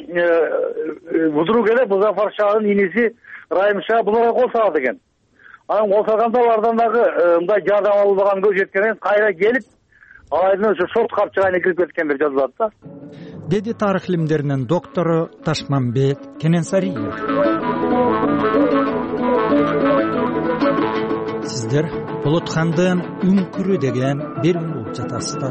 Speaker 7: будурук эле Музафар Шанын иниси Райым Ша буларга кол салат экен. Анан кол салганда алардан дагы мындай жардам албаган көз жеткенен кайра келип алайдын ошо сот капчыгына кирип кеткен деп жазылат да.
Speaker 2: Деди тарых илимдеринин доктору Ташманбет Кененсариев. Сиздер Полотхандын үңкүрү деген берүүнү угуп жатасыздар.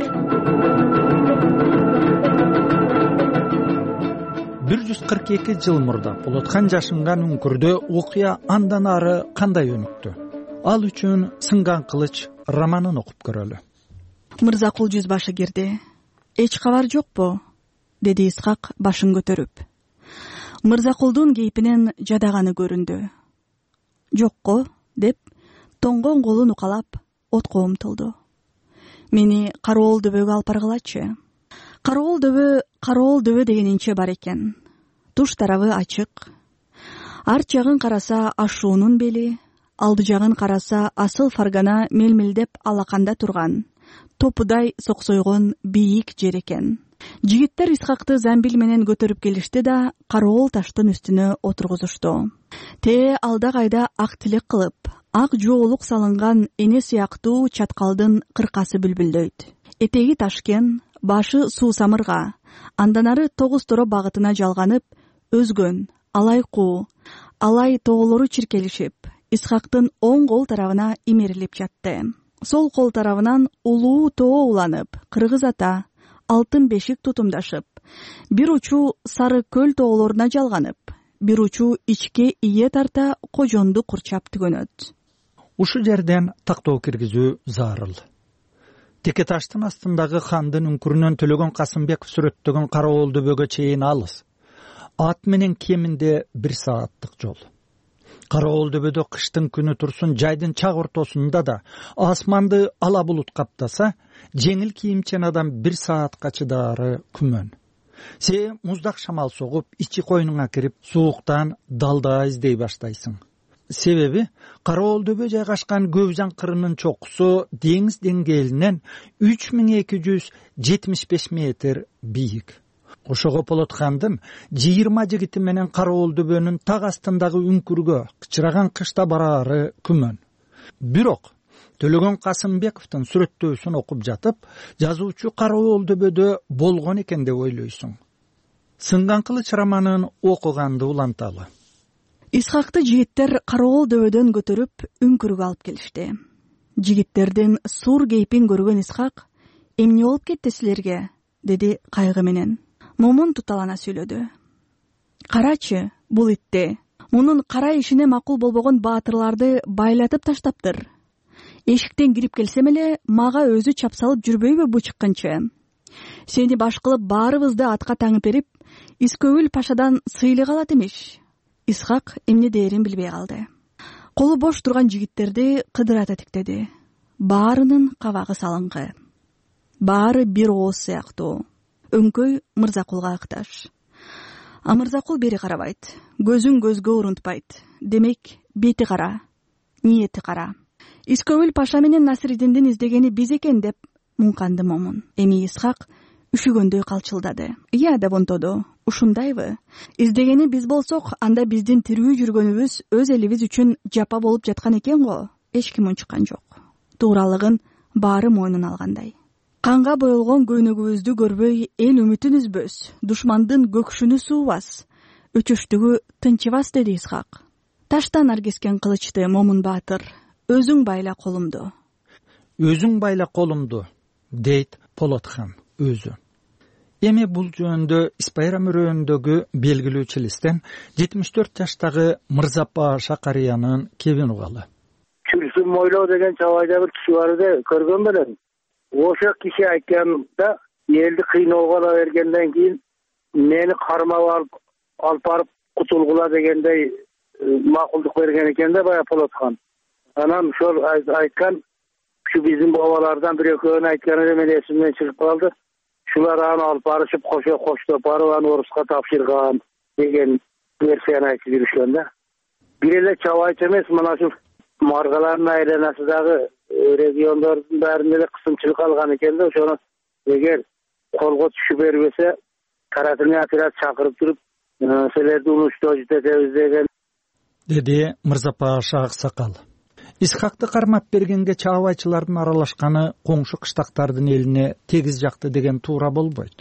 Speaker 2: 142 жыл мурда Полотхан жашынган үңкүрдө окуя андан ары кандай өнүктү? Ал үчүн Сынган кылыч романын окуп көрөлү.
Speaker 1: Мырзакул Жүзбашыгерди. эч кабар жокпу? Деди Исхак башын көтөрүп. Мырзакулдун кейпинен жадаганы көрүндү. Жокко, деп тоңгон колун укалап отко умтулду. Мени кароол дөбөгө алып баргылачы. Кароол дөбө дегенинче бар экен. Туш тарабы ачык. Арт жагын караса ашуунун бели, алды жагын караса асыл фаргана мелмелдеп алаканда турган, топудай соксойгон бийик жер экен. Жигиттер Исхакты замбил менен көтөрүп келишти да кароол таштын үстүнө отургузушту. Алда кайда ак тилек кылып, ак жоолук салынган эне сыяктуу чаткалдын кыркасы бүлбүлдөйт. Этеги ташкен, башы суу самырга, андан ары тогуз торо багытына жалганып, өзгөн, алай тоолору чиркелишип, Исхактын оң кол тарабына имерилип жатты. Сол кол тарабынан улуу тоо уланып, Кыргыз ата, алтын бешик тутумдашып, бир учу сары көл тоолоруна жалганып, бир учу ичке ие тарта кожонду курчап түгөнөт.
Speaker 2: Ушу жерден тактоо киргизүү зарыл. Теке таштын астындагы хандын үңкүрүнөн Төлөгөн Касымбеков сүрөттөгөн кароол дөбөгө чейин алыс. Ат менен кеминде 1 сааттык жол. Кароол дөбөдө кыштын күнү турсун, жайдын чак ортосунда да асманды ала булут каптаса, жеңил кийимчен адам 1 саатка чыдаары күмөн. Муздак шамал согуп, ичи койнуңа кирип, сууктан далда издей баштайсың. Себеби кароол дөбө жайгашкан Көбүзан кырынын чокусу деңиз деңгээлинен 3275 метр бийик. Ошого Полотхандын 20 жигити менен кароол дөбөнүн так астындагы үңкүргө кычыраган кышта бараары күмөн. Бирок Төлөгөн Касымбековдун сүрөттөөсүн окуп жатып, жазуучу кароол дөбөдө болгон экен деп ойлойсуң. Сынган кылыч романын окуганды уланталы.
Speaker 1: Исхакты жигиттер кароол дөбөдөн көтөрүп үңкүргө алып келишти. Жигиттердин сур кейпин көргөн Исхак, эмне болуп кетти силерге? Деди кайгы менен. Момун туталана сүйлөдү. Карачы, бул итти. Мунун кара ишине макул болбогон баатырларды байлатып таштаптыр. Эшиктен кирип келсем эле мага өзү чап салып жүрбөйбү бу чыкканчы. Сени баш кылып баарыбызды атка таңып берип, Искөбүл пашадан сыйлык алат эмиш. Исхак эмне дээрин билбей калды. Колу бош турган жигиттерди кыдырата тиктеди. Баарынын кабагы салыңкы. Баары бир ооз сыяктуу. Өңкөй Мырзакулга ыкташ. А Мырзакул бери карабайт. Көзүн көзгө урунтпайт. Демек, бети кара, ниети кара. Искөбүл паша менен Насиридиндин издегени биз экен деп муңканды Момун. Эми Исхак үшүгөндөй калчылдады. Ия деп онтоду. Ушундайбы? Издегени биз болсок, анда биздин тирүү жүргөнүбүз өз элибиз үчүн жапа болуп жаткан экен го. Эч ким унчуккан жок. Тууралыгын баары мойнуна алгандай. Канга боелгон көйнөгүбүздү көрбөй эл үмүтүн үзбөс, душмандын көкшүнү суубас, өчөштүгү тынчыбас, деди Исхак. Таштан аргескен кылычты Момун баатыр, өзүң байла колумду.
Speaker 2: Өзүң байла колумду, дейт Полотхан өзү. Эми бул жөнүндө Испайрам өрөөндөгү белгилүү чилистен 74 жаштагы Мырзапаша карыянын кебин угалы.
Speaker 7: Чүлсүн мойлоо деген чабайда бир киши бар эди, көргөн белем. Ошо киши айтканда элди кыйноого ала бергенден кийин мени кармап алып барып кутулгула дегендей макулдук берген экен да бая Полотхан. Анан ошол айткан, şu биздин бабалардан бир экөөнү айткан эле мен эсимден чыгып калды. Шулар аны алып барышып коштоп барып аны орусга тапшырган деген версияны айтып жүрүшкөн да. Бир эле чабайчы эмес, мына ушул Маргалардын айланасындагы региондордун баарында эле кысымчылык алган экен да. Ошону эгер колго түшүп бербесе, карательный отряд чакырып туруп, силерди уничтожить этебиз деген,
Speaker 2: деди Мырзапаша аксакал. Исхакты кармап бергенге чабайчылардын аралашканы коңшу кыштактардын элине тегиз жакты деген туура болбойт.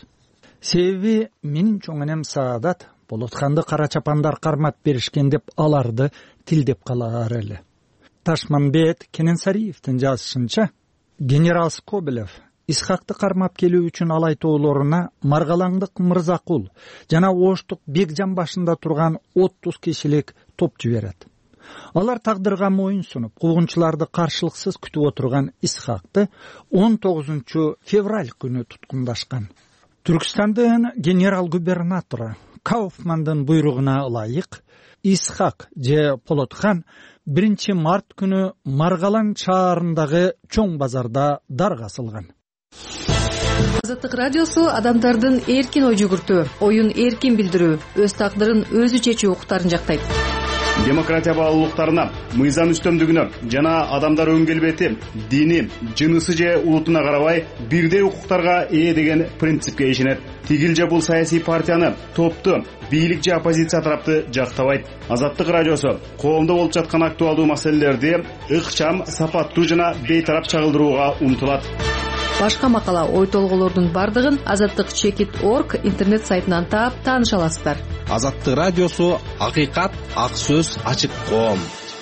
Speaker 2: Себеби менин чоң энем Саадат Полотханды кара чапандар кармап беришкен деп аларды тилдеп калаар эле. Ташмамбет Кененсариевдин жазышынча, генерал Скобелев Исхакты кармап келүү үчүн алай тоолоруна Маргалаңдык Мырзакул жана Оштук Бекжан башында турган 30 кишилик топ жиберет. Алар тагдырга моюн сунуп, куугунчуларды каршылыксыз күтүп отурган Исхакты 19 февраль күнү туткундашкан. Түркістандын генерал-губернатору Кауфмандын буйругуна ылайык Исхак же Полотхан 1 март күнү Маргалан шаарындагы чоң базарда дарга асылган.
Speaker 10: Азаттык радиосу адамдардын эркин ой жүгүртүү, оюн эркин билдирүү, өз тагдырын өзү чечүү укуктарын жактайт.
Speaker 11: Демократия баалуулуктарына, мыйзам үстөмдүгүнө жана адамдар өн келбети, дини, жынысы же улутуна карабай бирдей укуктарга ээ деген принципке ишенет. Тигил же бул саясий партияны, топту, бийлик же оппозиция тарапты жактабайт. Азаттык радиосу коомдо болуп жаткан актуалдуу маселелерди ыкчам, сапаттуу жана бейтарап чагылдырууга умтулат.
Speaker 10: Башка макала, ой толголордун бардыгын азаттык.org интернет сайтынан таап тааныша аласыздар.
Speaker 12: Азаттык радиосу акыйкат, ак сөз, ачык коом.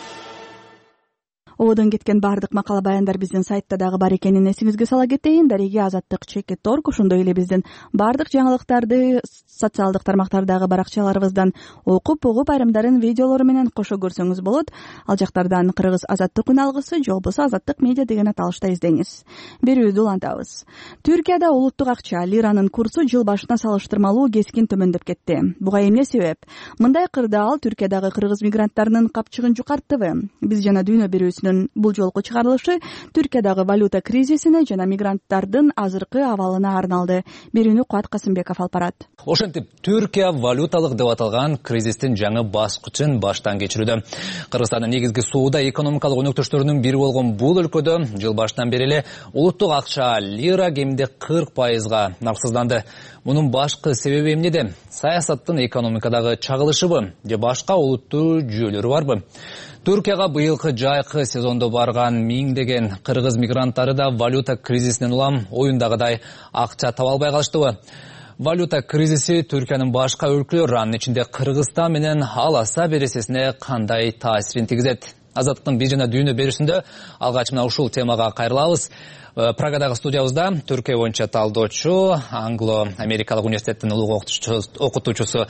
Speaker 1: Одон кеткен бардык макала баяндар биздин сайтта дагы бар экенин эсиңизге сала кетейин. Дареги азаттык.org, ошондой эле биздин бардык жаңылыктарды социалдык тармактардагы баракчаларыбыздан окуп, угуп, айрымдарын видеолору менен кошо көрсөңүз болот. Ал жактардан Кыргыз азаттык үн алгысы же болбосо азаттык медиа деген аталышта издеңиз. Берүүбүздү улантабыз. Түркияда улуттук акча лиранын курсу жыл башына салыштырмалуу кескин төмөндөп кетти. Буга эмне себеп? Мындай кырдаал Түркиядагы кыргыз мигранттарынын капчыгын жукарттыбы? Биз жана дүйнө берүүсүнүн бул жолку чыгарылышы Түркиядагы валюта кризисине жана мигранттардын азыркы абалына арналды. Берүүнү Куат Касымбеков алып барат.
Speaker 13: Ошентип, Түркия валюталык деп аталган кризистин жаңы баскычын баштан кечирүүдө. Кыргызстандын негизги соода экономикалык өнөктөштөрүнүн бири болгон бул өлкөдө жыл башынан бери эле улуттук акча лира кеминде 40%га нарксызданды. Мунун башкы себеби эмнеде? Саясаттын экономикадагы чагылышыбы же башка олуттуу жүйөлөрү барбы? Түркияга быйылкы жайкы сезондо барган миңдеген кыргыз мигранттары да валюта кризисинен улам оюндагыдай акча таба албай калыштыбы? Валюта кризиси Түркиянын башка өлкөлөр, анын ичинде Кыргызстан менен аласа бересесине кандай таасирин тийгизет? Азаттыктын бир жана дүйнө берүүсүндө алгач мына ушул темага кайрылабыз. Прагадагы студиябызда Түркия боюнча талдоочу, Англо-Америкалык университеттин улуг окутуучусу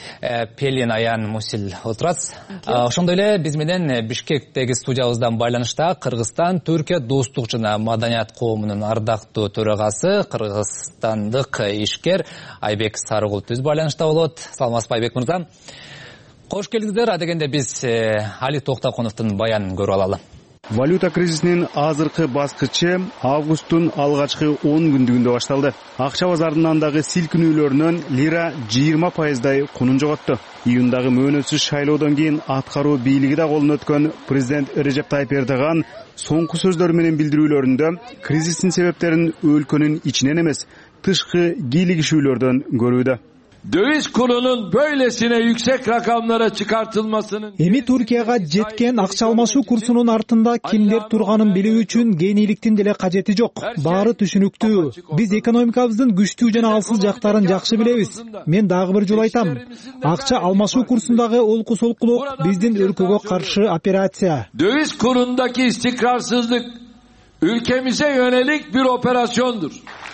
Speaker 13: Пелин Аян Мусил отурат. Ошондой эле биз менен Бишкектеги студиябыздан байланышта Кыргызстан Түркия достук жана маданият коомунун ардактуу төрагасы, кыргызстандык ишкер Айбек Сарыгул түз байланышта болот. Саламатсызбы Айбек мырза? Кош келиңиздер. Адегенде биз Али Токтаконовдун баянын көрүп алалы.
Speaker 11: Валюта кризисинин азыркы баскычы августтун алгачкы 10 күндүгүндө башталды. Акча базарынын андагы силкинүүлөрүнөн лира 20%дай кунун жоготту. Июндагы мөөнөтсүз шайлоодон кийин аткаруу бийлиги да колуна өткөн президент Режеп Тайип Эрдоган соңку сөздөрү менен билдирүүлөрүндө кризистин себептерин өлкөнүн ичинен эмес, тышкы кийлигишүүлөрдөн көрүүдө.
Speaker 14: Döviz kurunun böylesine yüksek rakamlara çıkartılmasının...
Speaker 4: Эми Түркияга жеткен акча алмашуу курсунун артында кимдер турганын билүү үчүн гениликтин деле кажети жок. Баары түшүнүктүү. Биз экономикабыздын күчтүү жана алсыз жактарын жакшы билебиз. Мен дагы бир жолу айтам. Акча алмашуу курсундагы олку солкулук биздин өлкөгө каршы операция.
Speaker 14: Döviz kurundaki istikrarsızlık ülkemize yönelik bir operasyondur.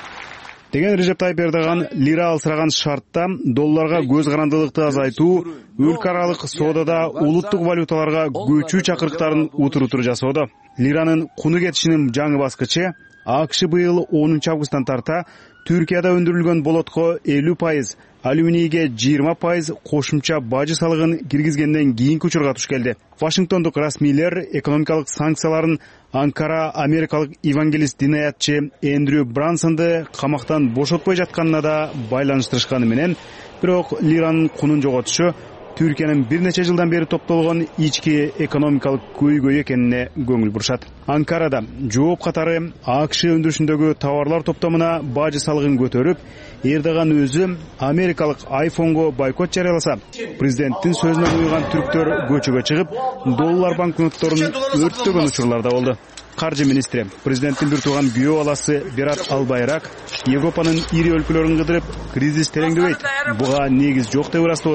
Speaker 11: Деген Режеп Тайип Эрдоган лира алсыраган шартта долларга көз карандылыкты азайтуу, өлкө аралык соодада улуттук валюталарга көчүү чакырыктарын утур жасоодо. Лиранын куну кетишинин жаңы баскычы АКШ быйыл 10 августтан тарта Түркияда өндүрүлгөн болотко 50%, алюминийге 20% кошумча бажы салыгын киргизгенден кийинки учурга туш келди. Вашингтондук расмийлер экономикалык санкцияларын Анкара америкалык евангелист динаятчы Эндрю Брансонду камактан бошотпой жатканына да байланыштырышканы менен, бирок лиранын кунун жоготушу Түркиянын бир нече жылдан бери топтолгон ички экономикалык көйгөй экенине көңүл бурушат. Анкарада жооп катары АКШ өндүрүшүндөгү товарлар топтомуна бажы салыгын көтөрүп, Эрдоган өзү америкалык айфонго бойкот жарыяласа, президенттин сөзүнөн уйган түрктөр көчөгө чыгып, доллар банкнотторун өрттөгөн учурлар да болду. Каржы министри, президенттин бир тууган күйөө баласы Берат Албайрак Европанын ири өлкөлөрүн кыдырып, кризис тереңдебейт, буга негиз жок деп ырастоодо.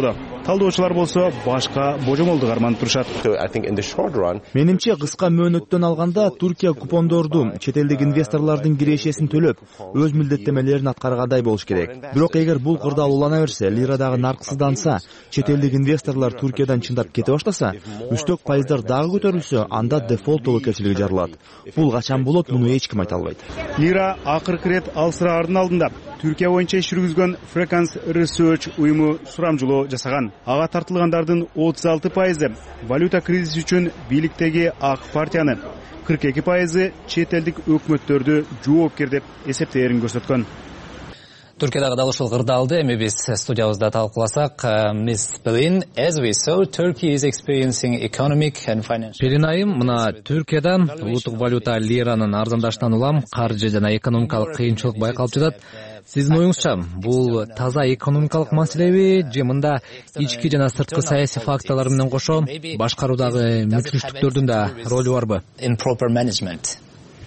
Speaker 11: талдоочулар болсо башка божомолду карманып турушат.
Speaker 3: Менимче кыска мөөнөттөн алганда Туркия купондорду чет элдик инвесторлордун кирешесин төлөп, өз милдеттемелерин аткаргандай болуш керек. Бирок эгер бул кырдаал улана берсе, лирадагы нарксызданса, чет элдик инвесторлор Туркиядан чындап кете баштаса, үстөк пайыздар дагы көтөрүлсө, анда дефолт тобокелчилиги жарылат. Бул качан болот, муну эч ким айта албайт.
Speaker 11: Лира акыркы ирет алсыраардын алдында Түркия боюнча иш жүргүзгөн Frequence Research уюму сурамжылоо жасаган. Ага тартылгандардын 36% валюта кризиси үчүн бийликтеги ак партияны, 42% чет элдик өкмөттөрдү жоопкер деп эсептээрин көрсөткөн.
Speaker 13: Түркиядагы дал ушул кырдаалды эми биз студиябызда талкууласак, Miss Pelin, as we saw, Turkey is experiencing economic and financial.
Speaker 12: Pelin айым, мына Түркияда улуттук валюта лиранын арзандашынан улам каржы жана экономикалык кыйынчылык байкалып жатат. Сиздин оюңузча, бул таза экономикалык маселеби же мында ички жана сырткы саясий факторлор менен кошо башкаруудагы мүмкүнчүлүктөрдүн да ролу барбы?
Speaker 13: In proper management.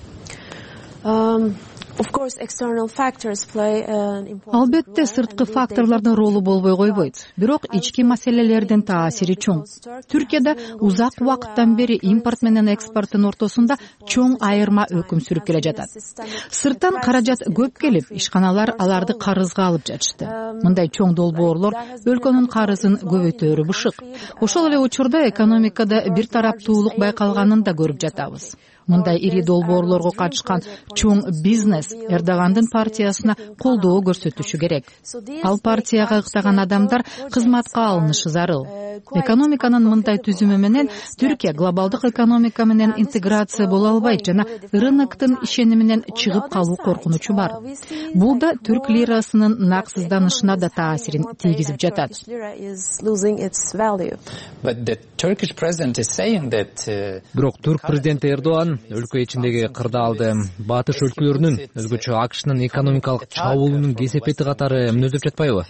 Speaker 8: Албетте сырткы факторлордун ролу болбой койбойт. Бирок ички маселелердин таасири чоң. Түркияда узак убакыттан бери импорт менен экспорттун ортосунда чоң айырма өкүм сүрүп келе жатат. Сырттан каражат көп келип, ишканалар аларды карызга алып жатышты. Мындай чоң долбоорлор өлкөнүн карызын көбөйтөөрү бышык. Ошол эле учурда экономикада бир тараптуулук байкалганын да көрүп жатабыз. Мындай ири долбоорлорго катышкан чоң бизнес Эрдогандын партиясына колдоо көрсөтүшү керек. Ал партияга ыктаган адамдар кызматка алынышы зарыл. Экономиканын мындай түзүмү менен Түркия глобалдык экономика менен интеграция боло албайт жана рыноктун ишениминен чыгып калуу коркунучу бар. Бул да түрк лирасынын наксызданышына да таасирин тийгизип жатат.
Speaker 12: Бирок түрк президенти Эрдоган өлкө ичиндеги кырдаалды батыш өлкөлөрүнүн, өзгөчө АКШнын экономикалык чабуулунун кесепети катары мүнөздөп жатпайбы?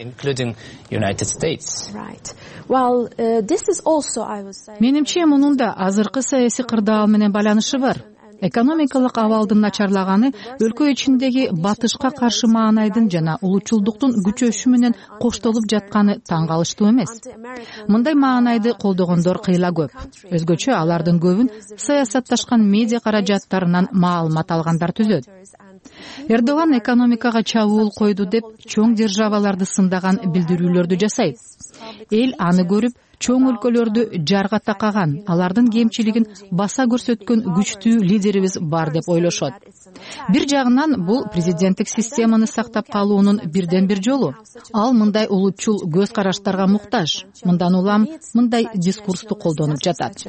Speaker 8: Менимче мунун да азыркы саясий кырдаал менен байланышы бар. Экономикалык абалдын начарлаганы өлкө ичиндеги батышка каршы маанайдын жана улутчулдуктун күчөшү менен коштолуп жатканы таң калыштуу эмес. Мындай маанайды колдогондор кыйла көп. Өзгөчө алардын көбүн саясатташкан медиа каражаттарынан маалымат алгандар түзөт. Эрдоган экономикага чабуул койду деп чоң державаларды сындаган билдирүүлөрдү жасайт. Эл аны көрүп, чоң өлкөлөрдү жарга такаган, алардын кемчилигин баса көрсөткөн күчтүү лидерибиз бар деп ойлошот. Бир жагынан бул президенттик системаны сактап калуунун бирден бир жолу. Ал мындай улутчул көз караштарга муктаж. Мындан улам мындай дискурсту колдонуп жатат.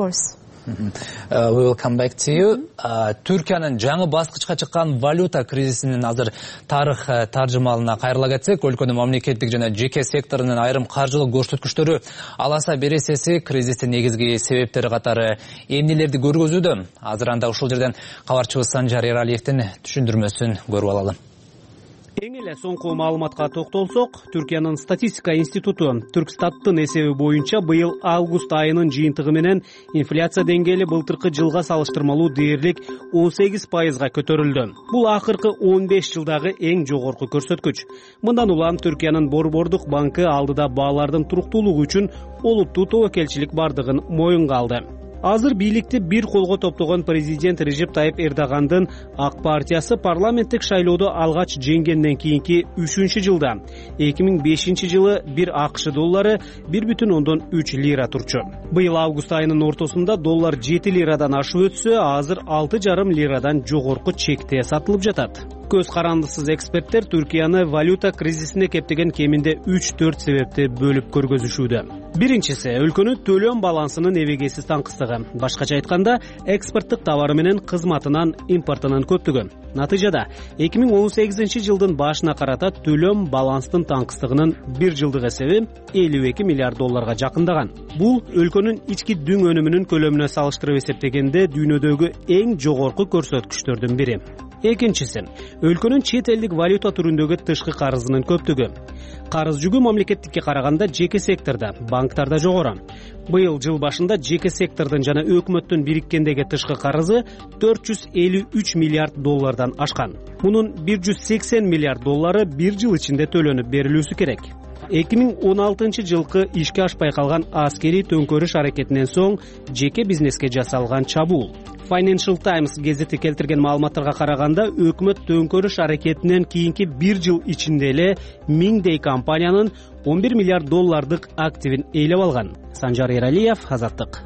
Speaker 13: We will come back to you. Түркиянын жаңы баскычка чыккан валюта кризисинин азыр тарых таржымалына кайрыла кетсек, өлкөнүн мамлекеттик жана жеке секторунун айрым каржылык көрсөткүчтөрү аласа бересеси кризистин негизги себептери катары эмнелерди көргөзүүдө? Азыр анда ушул жерден кабарчыбыз Санжар Эралиевдин түшүндүрмөсүн көрүп алалы.
Speaker 16: Эң эле соңку маалыматка токтолсок, Түркиянын статистика институту Түркстаттын эсеби боюнча быйыл август айынын жыйынтыгы менен инфляция деңгээли былтыркы жылга салыштырмалуу дээрлик 18%га көтөрүлдү. Бул акыркы 15 жылдагы эң жогорку көрсөткүч. Мындан улам Түркиянын Борбордук банкы алдыда баалардын туруктуулугу үчүн олуттуу тобокелчилик бардыгын моюнга алды. Азыр бийликти бир колго топтогон президент Режеп Тайып Эрдогандын ак партиясы парламенттик шайлоодо алгач жеңгенден кийинки 3-ші жылда 2005 жылы бир АКШ доллары 1,3 лира турчу. Быйыл август айынын ортосунда доллар 7 лирадан ашып өтсө, азыр 6,5 лирадан жогорку чекте сатылып жатат. Көз карандысыз эксперттер Түркияны валюта кризисине кептеген кеминде 3-4 себепти бөлүп көргөзүшүүдө. Биринчиси өлкөнүн төлөм балансынын эбегесиз таңкыстыгы. Башкача айтканда, экспорттук товары менен кызматынан импортунун көптүгү. Натыйжада 2018 жылдын башына карата төлөм баланстын таңкыстыгынын бир жылдык эсеби 52 миллиард долларга жакындаган. Бул өлкөнүн ички дүң өнүмүнүн көлөмүнө салыштырып эсептегенде дүйнөдөгү эң жогорку көрсөткүчтөрдүн бири. Экинчиси, өлкөнүн чет элдик валюта түрүндөгү тышкы карызынын көптүгү. Карыз жүгү мамлекеттикке караганда жеке сектордо, банктарда жогору. Быйыл жыл башында жеке сектордун жана өкмөттүн бириккендеги тышкы карызы 453 миллиард доллардан ашкан. Мунун 180 миллиард доллары бир жыл ичинде төлөнүп берилүүсү керек. 2016 жылкы ишке ашпай калган аскерий төңкөрүш аракетинен соң жеке бизнеске жасалган чабуул. Financial Times гезити келтирген маалыматтарга караганда, өкмөт төңкөрүш аракетинен кийинки 1 жыл ичинде эле миңдей компаниянын 11 миллиард доллардык активин ээлеп алган. Санжар Эралиев, Азаттык.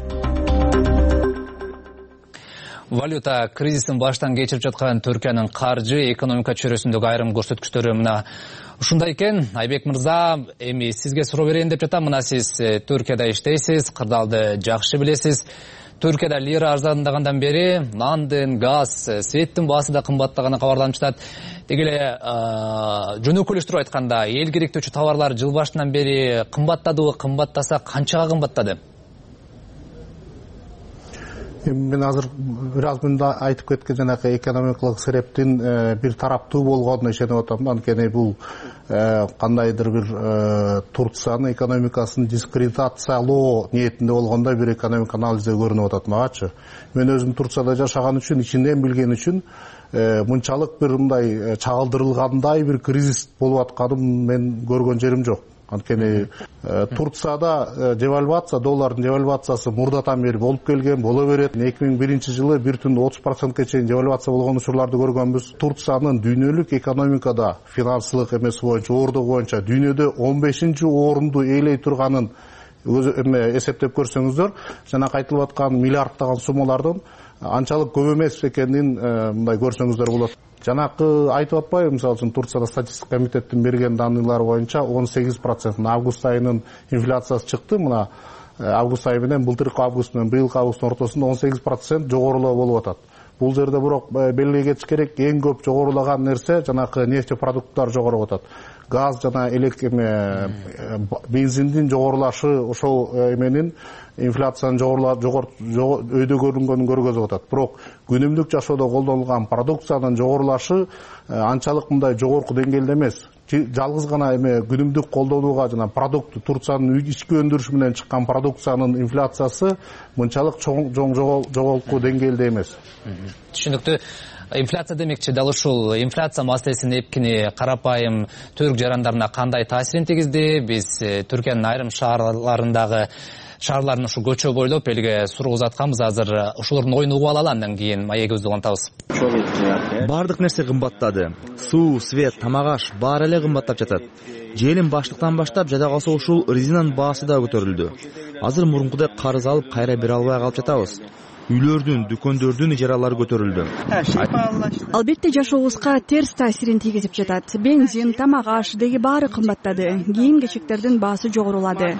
Speaker 13: Валюта кризисин баштан кечирип жаткан Түркиянын каржы экономика чөйрөсүндөгү айрым көрсөткүчтөрү мына ушундай экен. Айбек мырза, эми сизге суроо берейин деп жатам. Мына сиз Түркияда иштейсиз, кырдаалды жакшы билесиз. Түркияда лира арзандагандан бери нандын, газ, светтин баасы да кымбаттаганы кабарланып жатат. Деги эле жөнөкөлүштүрүп айтканда, эл керектүүчү товарлар жыл башынан бери кымбаттадыбы, кымбаттаса канчага кымбаттады?
Speaker 9: Мен азыр бир аз мында айтып кеткен жанагы экономикалык себептин бир тараптуу болгонуна ишенип атам. Анткени бул кандайдыр бир Турциянын экономикасын дискредитациялоо ниетинде болгондой бир экономика анализде көрүнүп атат магачы. Мен өзүм Турцияда жашаган үчүн, ичинден билген үчүн мынчалык бир мындай чагылдырылгандай бир кризис болуп атканын мен көргөн жерим жок. Анткени Турцияда девальвация, доллардын девальвациясы мурдатан бери болуп келген, боло берет. 2001 жылы 1,30%га чейин девальвация болгон учурларды көргөнбүз. Турциянын дүйнөлүк экономикада финансылык эмеси боюнча, ордук боюнча дүйнөдө 15-орунду ээлей турганын эсептеп көрсөңүздөр, жана айтылып аткан миллиарддаган суммалардын анчалык көп эмес экенин мындай көрсөңүздөр болот. Жанакы айтып атпайбы, мисалы үчүн Турцияда статистика комитеттин берген данныйлары боюнча 18% август айынын инфляциясы чыкты. Мына август айы менен былтыркы август менен быйылкы августтун ортосунда 18% жогорулоо болуп атат. Бул жерде бирок белгилей кетиш керек, эң көп жогорулаган нерсе жанакы нефтепродукттар жогоруп атат. Газ жана бензиндин жогорулашы ошол эменин инфляциянын өйдө көрүнгөнүн көргөзүп атат. Бирок күнүмдүк жашоодо колдонулган продукциянын жогорулашы анчалык мындай жогорку деңгээлде эмес. Жалгыз гана күнүмдүк колдонууга жана продукт Турциянын ички өндүрүшү менен чыккан продукциянын инфляциясы мынчалык чоң жогорку деңгээлде эмес.
Speaker 13: Түшүнүктүү. Инфляция демекчи, дал ушул инфляция маселесинин эпкини карапайым түрк жарандарына кандай таасирин тийгизди? Биз Түркиянын айрым шаарларын ушу көчө бойлоп элге суроо узатканбыз. Азыр ушулордун оюн угуп алалы, андан кийин маегибизди улантабыз.
Speaker 3: Бардык нерсе кымбаттады. Суу, свет, тамак аш баары эле кымбаттап жатат. Желин баштыктан баштап жада калса ушул резинанын баасы да көтөрүлдү. Азыр мурункудай карыз алып кайра бере албай калып жатабыз. Үйлөрдүн, дүкөндөрдүн ижаралары көтөрүлдү.
Speaker 1: Албетте жашообузга терс таасирин тийгизип жатат. Бензин, тамак аш деги баары кымбаттады. Кийим-кечектердин баасы жогорулады.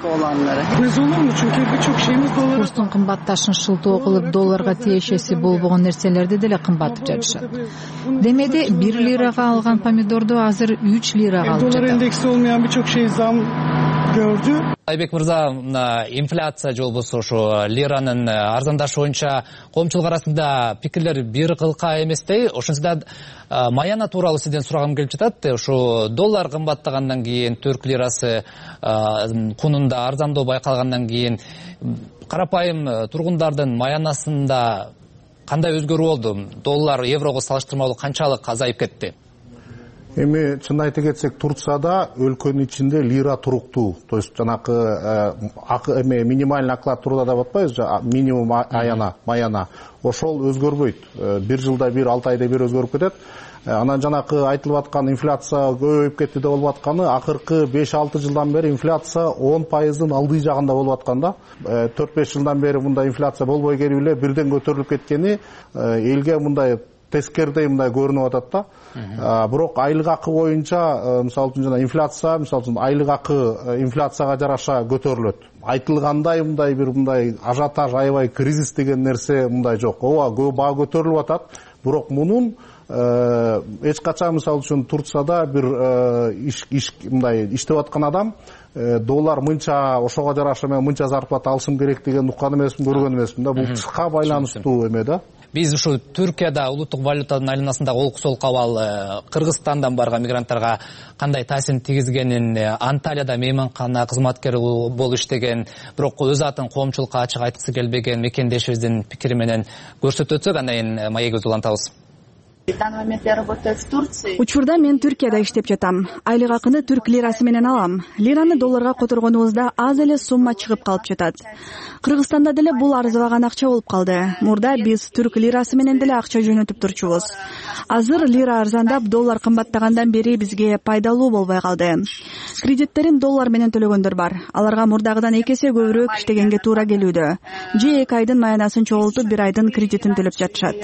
Speaker 8: Курстун кымбатташын шылтоо кылып, долларга тиешеси болбогон нерселерди деле кымбатып жатышат. Демеде 1 лирага алган помидорду азыр 3 лирага алып жатат.
Speaker 15: Доллар индекси olmayan birçok şey zam gördü.
Speaker 13: Айбек мырза, инфляция же болбосо ошо лиранын арзандашы боюнча коомчулук арасында пикирлер бир кылка эместей. Ошондо маяна тууралуу сизден сурагым келип жатат. Ошо доллар кымбаттагандан кийин, түрк лирасы кунунда арзандоо байкалгандан кийин карапайым тургундардын маянасында кандай өзгөрүү болду? Доллар еврого салыштырмалуу канчалык азайып кетти?
Speaker 9: Эми чын айта кетсек, Турцияда өлкөнүн ичинде лира туруктуу. То есть жанакы минимальный оклад труда деп атпайбызбы, минимум маяна. Ошол өзгөрбөйт. Бир жылда бир, 6 айда бир өзгөрүп кетет. Анан жанакы айтылып аткан инфляция көбөйүп кетти деп болуп атканы, акыркы 5-6 жылдан бери инфляция 10%-ын алдый жагында болуп атканда, 4-5 жылдан бери мындай инфляция болбой келип эле бирден көтөрүлүп кеткени элге мындай тескердей мындай көрүнүп атат да. Бирок айлык акы боюнча, мисалы үчүн жана инфляция, мисалы үчүн айлык акы инфляцияга жараша көтөрүлөт. Айтылгандай мындай бир мындай ажиотаж, аябай кризис деген нерсе мындай жок. Ооба, баа көтөрүлүп атат. Бирок мунун эч качан мисалы үчүн Турцияда бир мындай иштеп аткан адам доллар мынча, ошого жараша мен мынча зарплата алышым керек деген уккан эмесмин, көргөн эмесмин да. Бул тышка байланыштуу эме да.
Speaker 13: Биз ушу Түркияда улуттук валютанын айланасындагы олкусолук абал Кыргызстандан барган мигранттарга кандай таасирин тийгизгенин, Анталияда мейманкана кызматкери болуп иштеген, бирок өз атын коомчулукка ачык айткысы келбеген мекендешибиздин пикири менен көрсөтөтсөк, андан кийин маегибизди улантабыз.
Speaker 1: Учурда мен Түркияда иштеп жатам. Айлык акыны түрк лирасы менен алам. Лираны долларга которгонубузда аз эле сумма чыгып калып жатат. Кыргызстанда деле бул арзыбаган акча болуп калды. Мурда биз түрк лирасы менен деле акча жөнөтүп турчубуз. Азыр лира арзандап, доллар кымбаттагандан бери бизге пайдалуу болбой калды. Кредиттерин доллар менен төлөгөндөр бар. Аларга мурдагыдан 2 эсе көбүрөөк иштегенге туура келүүдө. Же 2 айдын маянасын чогултуп, 1 айдын кредитин төлөп жатышат.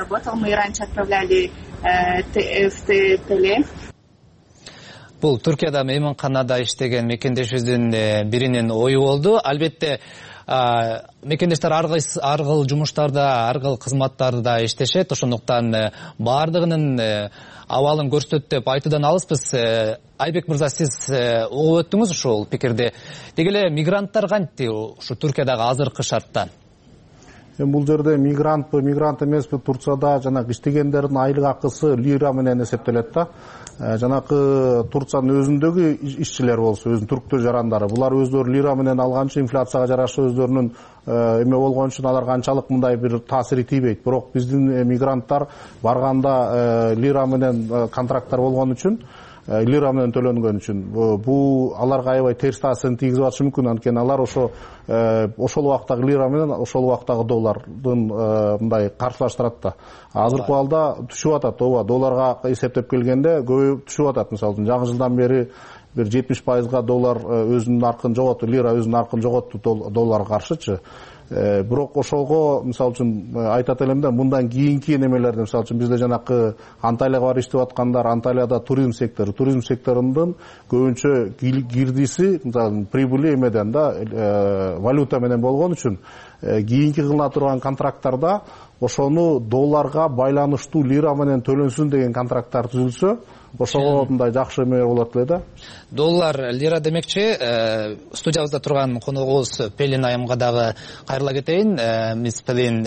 Speaker 13: Бул Түркияда мейманканада иштеген мекендешибиздин биринин ою болду. Албетте мекендештер ар кыл жумуштарда, ар кыл кызматтарда иштешет. Ошондуктан баардыгынын абалын көрсөтөт деп айтуудан алыспыз. Айбек мырза, сиз угуп өттүңүз ушул пикирди. Деги эле мигранттар кантти ушу Түркиядагы азыркы шартта?
Speaker 9: Бул жерде мигрант эмеспи, Турцияда жанагы иштегендердин айлык акысы лира менен эсептелет да. Жанакы Турциянын өзүндөгү ишчилер болсо, өзүнүн түрктөр жарандары, булар өздөрү лира менен алган үчүн инфляцияга жараша өздөрүнүн эме болгон үчүн алар канчалык мындай бир таасири тийбейт. Бирок биздин мигранттар барганда лира менен контракттар болгон үчүн, лира менен төлөнгөн үчүн бул аларга аябай терс таасирин тийгизип атышы мүмкүн. Анткени алар ошол убактагы лира менен ошол убактагы доллардын мындай каршылаштырат да. Азыркы балда түшүп атат, ооба, долларга эсептеп келгенде көбөйүп түшүп атат. Мисалы үчүн жаңы жылдан бери бир 70% доллар өзүнүн наркын жоготту, лира өзүнүн наркын жоготту долларга каршычы. Бирок ошого мисалы үчүн айтат элем да, мындан кийинки немелерде мисалы үчүн бизде жанакы Анталияга барып иштеп аткандар, Анталияда туризм секторунун көбүнчө кирдиси, мисалы прибыли эмеден да, валюта менен болгон үчүн кийинки кылына турган контракттарда ошону долларга байланыштуу лира менен төлөнсүн деген контракттар түзүлсө, ошого мындай жакшы эме болот эле да.
Speaker 13: Доллар, лира демекчи, студиябызда турган коногубуз Пелин айымга дагы кайрыла кетейин. Мисс Пелин,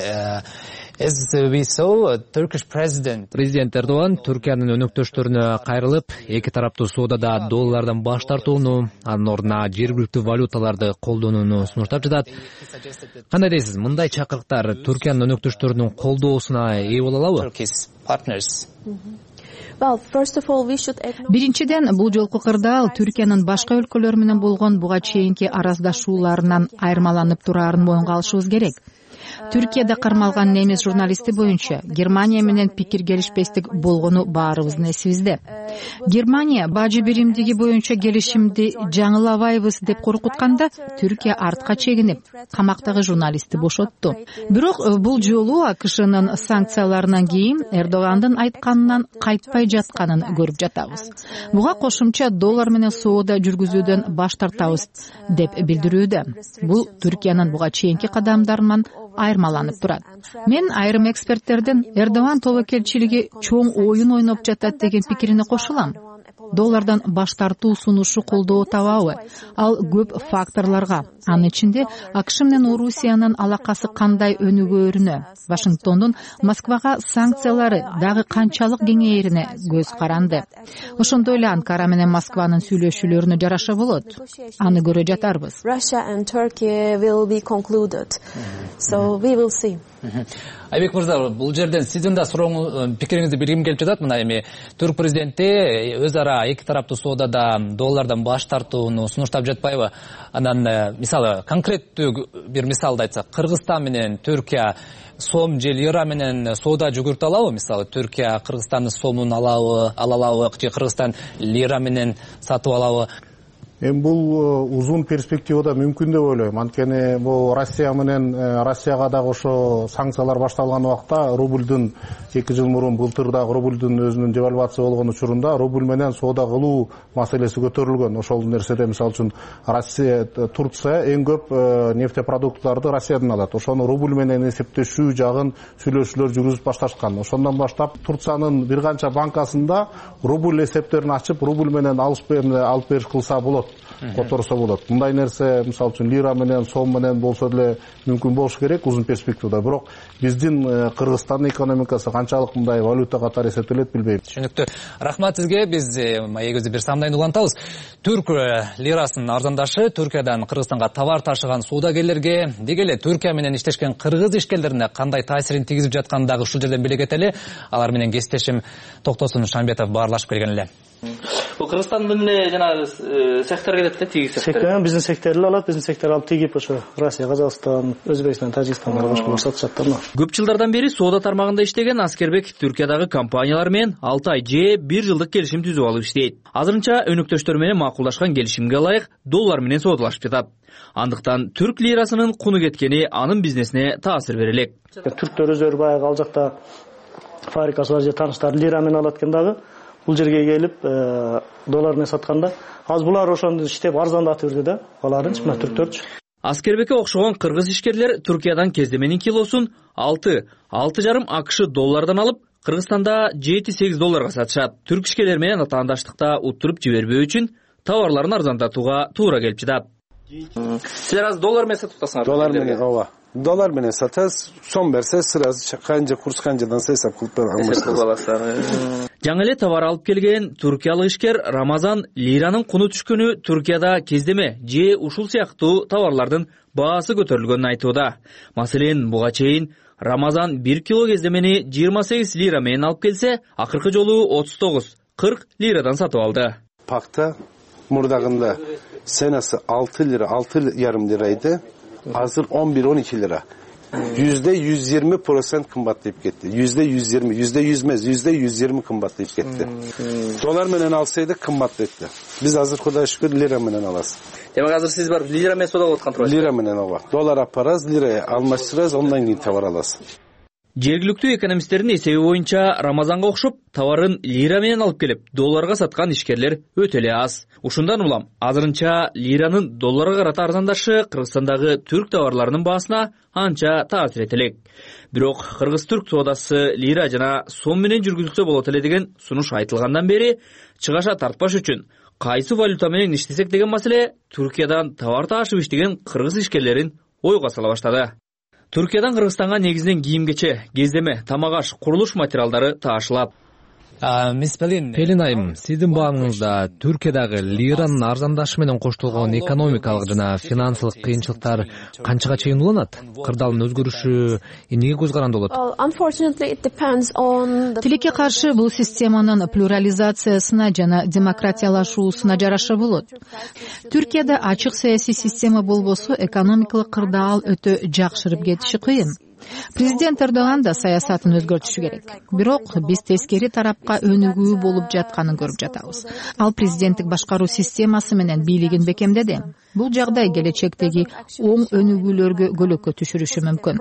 Speaker 13: Президент Эрдоган Түркиянын өнөктөштөрүнө кайрылып, эки тараптуу соодада доллардан баш тартууну, анын ордуна жергиликтүү валюталарды колдонууну сунуштап жатат. Кандай дейсиз, мындай чакырыктар Түркиянын өнөктөштөрүнүн колдоосуна ээ боло алабы?
Speaker 8: Биринчиден, бул жолку кырдаал Түркиянын башка өлкөлөр менен болгон буга чейинки араздашууларынан айырмаланып тураарын моюнга алышыбыз керек. Түркияда кармалган немис журналисти боюнча Германия менен пикир келишпестик болгону баарыбыздын эсибизде. Германия бажы биримдиги боюнча келишимди жаңылабайбыз деп коркутканда, Түркия артка чегинип, камактагы журналистти бошотту. Бирок бул жолу АКШнын санкцияларынан кийин Эрдогандын айтканынан кайтпай жатканын көрүп жатабыз. Буга кошумча доллар менен соода жүргүзүүдөн баш тартабыз деп билдирүүдө. Бул Түркиянын буга чейинки кадамдарынан айырмаланып турат. Мен айрым эксперттердин Эрдоган тобокелчилиги чоң оюн ойноп жатат деген пикирине кошулам. Доллардан баш тартуу сунушу колдоо табабы? Ал көп факторлорго, анын ичинде АКШ менен Орусиянын алакасы кандай өнүгөөрүнө, Вашингтондун Москвага санкциялары дагы канчалык кеңейерине көз каранды. Ошондой эле Анкара менен Москванын сүйлөшүүлөрүнө жараша болот. Аны көрө жатарбыз.
Speaker 13: Айбек мырза, бул жерден сиздин да пикириңизди бергим келип жатат. Мына эми Түрк президенти өз ара эки тараптуу соодада доллардан баш тартууну сунуштап жатпайбы? Анан мисалы конкреттүү бир мисалды айтсак, Кыргызстан менен Түркия сом же лира менен соода жүгүртө алабы? Мисалы Түркия Кыргызстандын сомун ала алабы, же Кыргызстан лира менен сатып алабы?
Speaker 9: Бул узун перспективада мүмкүн деп ойлойм. Анткени бул Россияга дагы ошо санкциялар башталган убакта рубльдүн 2 жыл мурун былтыр дагы рубльдүн өзүнүн девальвация болгон учурунда рубль менен соода кылуу маселеси көтөрүлгөн. Ошол нерседе мисалы үчүн Турция эң көп нефтепродукттарды Россиядан алат. Ошону рубль менен эсептешүү жагын сүйлөшүүлөр жүргүзүп башташкан. Ошондон баштап Турциянын бир канча банкасында рубль эсептерин ачып, рубль менен алып бериш кылса болот. которсо болот. Мындай нерсе мисалы үчүн лира менен сом менен болсо деле мүмкүн болуш керек узун перспективада. Бирок биздин Кыргызстандын экономикасы канчалык мындай валюта катары эсептелет билбейм.
Speaker 13: Түшүнүктүү. Рахмат сизге. Биз маегибизди бир самдайын улантабыз. Түрк лирасынын арзандашы Түркиядан Кыргызстанга товар ташыган соодагерлерге деги эле Түркия менен иштешкен кыргыз ишкерлерине кандай таасирин тийгизип жатканын дагы ушул жерден биле кетели. Алар менен кесиптешим Токтосун Шамбетов баарлашып келген эле.
Speaker 17: Бул Кыргызстандын эле жанагы сектор келет да, тигиз сектор. Биздин сектор эле алат, биздин сектор алып тигип ошо Россия, Казакстан, Өзбекстан, Тажикстанга башкалар сатышат да.
Speaker 23: Көп жылдардан бери соода тармагында иштеген Аскербек Түркиядагы компаниялар менен 6 ай же 1 жылдык келишим түзүп алып иштейт. Азырынча өнөктөштөр менен макулдашкан келишимге ылайык доллар менен соодалашып жатат. Андыктан түрк лирасынын куну кеткени анын бизнесине таасир бере элек.
Speaker 17: Түрктөр өздөрү баягы ал жакта фабрикасы бар же тааныштары лира менен алат экен дагы. Бул жерге келип доллар менен сатканда азыр булар ошону иштеп арзандатып берди да, аларынчы мына түрктөрчү.
Speaker 23: Аскербекке окшогон кыргыз ишкерлер Түркиядан кездеменин килосун 6,5 АКШ доллардан алып, Кыргызстанда 7-8 долларга сатышат. Түрк ишкерлер менен атаандаштыкта уттуруп жибербөө үчүн товарларын арзандатууга туура келип жатат.
Speaker 17: Силер азыр доллар менен сатып атасыңар?
Speaker 18: Доллар менен, ооба. Доллар менен сатасыз, сом берсе сразу канча курс канчадан эсеп кылып
Speaker 17: аласыздар.
Speaker 23: Жаңы эле товар алып келген туркиялык ишкер Рамазан лиранын куну түшкөнү Түркияда кездеме же ушул сыяктуу товарлардын баасы көтөрүлгөнүн айтууда. Маселен, буга чейин Рамазан 1 кило кездемени 28 лира менен алып келсе, акыркы жолу 39-40 лирадан сатып алды.
Speaker 18: Пакта мурдагында сенасы 6 лира, 6,5 лира idi. Hazır 11-12 lira. %120% kımbatlayıp gitti. %120, %100 %120 kımbatlayıp gitti. Dolar menen alsaydı kımbatlayıptı. Biz hazır Xudoga şükür lira menen alasız.
Speaker 17: Demek hazır siz var lira menen soda otkan
Speaker 18: lira menen ova. Dolar aparaz, liraya almaştıraz, ondan keyin tovar alasız.
Speaker 23: Жергиликтүү экономисттердин эсеби боюнча Рамазанга окшоп товарын лира менен алып келип, долларга саткан ишкерлер өтө эле аз. Ушундан улам азырынча лиранын долларга карата арзандашы Кыргызстандагы түрк товарларынын баасына анча таасир эте элек. Бирок кыргыз-түрк соодасы лира жана сом менен жүргүзүлсө болот эле деген сунуш айтылгандан бери чыгаша тартпаш үчүн кайсы валюта менен иштесек деген маселе Түркиядан товар таашып иштеген кыргыз ишкерлерин ойго сала баштады. Түркиядан Кыргызстанга негизинен кийим-кече, кездеме, тамак-аш, курулуш материалдары таашылат.
Speaker 12: Пелин айым, сиздин баамыңызда Түркиядагы лиранын арзандашы менен коштолгон экономикалык жана финансылык кыйынчылыктар канчага чейин уланат? Кырдаалдын өзгөрүшү эмнеге көз каранды болот?
Speaker 8: Тилекке каршы бул системанын плюрализациясына жана демократиялашуусуна жараша болот. Түркияда ачык саясий система болбосо экономикалык кырдаал өтө жакшырып кетиши кыйын. Президент Эрдоган да саясатын өзгөртүшү керек. Бирок биз тескери тарапка өнүгүү болуп жатканын көрүп жатабыз. Ал президенттик башкаруу системасы менен бийлигин бекемдеди. Бул жагдай келечектеги оң өнүгүүлөргө көлөккө түшүрүшү мүмкүн.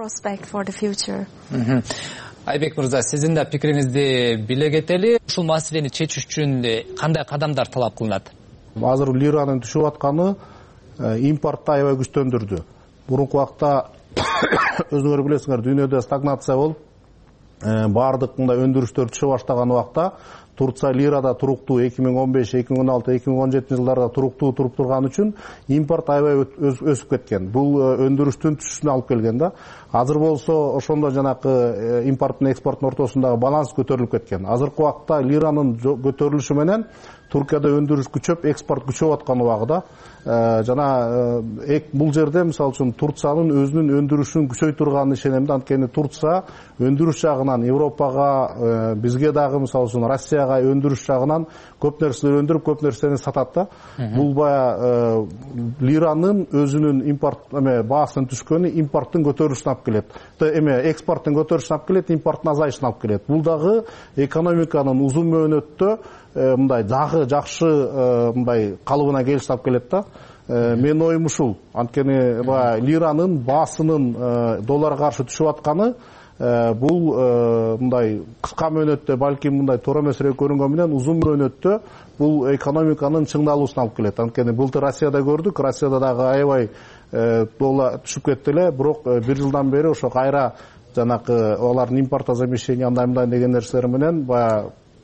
Speaker 13: Айбек мырза, сиздин да пикириңизди биле кетели. Ушул маселени чечиш үчүн кандай кадамдар талап кылынат?
Speaker 9: Азыр лиранын түшүп атканы импортты аябай күчтөндүрдү. Мурунку убакта өзүңөр билесиңер, дүйнөдө стагнация болуп, баардык мындай өндүрүштөр түшө баштаган убакта Турция лирада туруктуу 2015, 2016, 2017 жылдарда туруктуу туруп турган үчүн импорт аябай өсүп кеткен. Бул өндүрүштүн түшүшүнө алып келген да. Азыр болсо ошондо жанакы импорт менен экспорттун ортосундагы баланс көтөрүлүп кеткен. Азыркы убакта лиранын көтөрүлүшү менен Туркияда өндүрүш күчөп, экспорт күчөп аткан убагыда жана бул жерде мисалы үчүн Турциянын өзүнүн өндүрүшүн күчөй турганын ишенем да. Анткени Турция өндүрүш жагынан Европага, бизге дагы мисалы үчүн Россияга өндүрүш жагынан көп нерселер өндүрүп, көп нерсени сатат да. Бул бая лиранын өзүнүн импорт баасынын түшкөнү импорттун көтөрүлүшүнө алып келет. Экспорттун көтөрүлүшүнө алып келет, импорттун азайышына алып келет. Бул дагы экономиканын узун мөөнөттө мындай дагы жакшы мындай калыбына келишти алып келет да. Менин оюм ушул. Анткени лиранын баасынын долларга каршы түшүп атканы бул мындай кыска мөөнөттө балким мындай туура эмесирээк көрүнгөнү менен узун мөөнөттө бул экономиканын чыңдалуусуна алып келет. Анткени былтыр Россияда көрдүк, Россияда дагы аябай доллар түшүп кетти эле, бирок 1 жылдан бери ошо кайра жанакы алардын импортозамещение андай-мындай деген нерселер менен баягы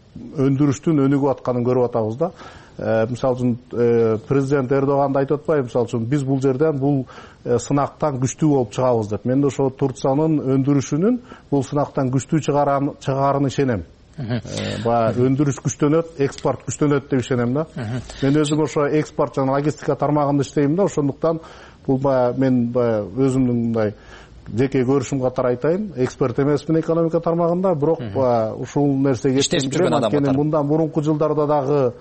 Speaker 9: өндүрүштүн өнүгүп атканын көрүп атабыз да. Мисалы үчүн президент Эрдоган да айтып атпайбы, мисалы үчүн биз бул жерден бул сынактан күчтүү болуп чыгабыз деп. Мен ошо Турциянын өндүрүшүнүн бул сынактан күчтүү чыгаарына ишенем. Баягы өндүрүш күчтөнөт, экспорт күчтөнөт деп ишенем да. Мен өзүм ошо экспорт жана логистика тармагында иштейм да, ошондуктан бул мен өзүмдүн мындай жеке көрүшүм катары айтайын, эксперт эмесмин экономика тармагында, бирок ушул нерсеге
Speaker 13: иштешип жүргөн адам катары.
Speaker 9: Мындан мурунку жылдарда дагы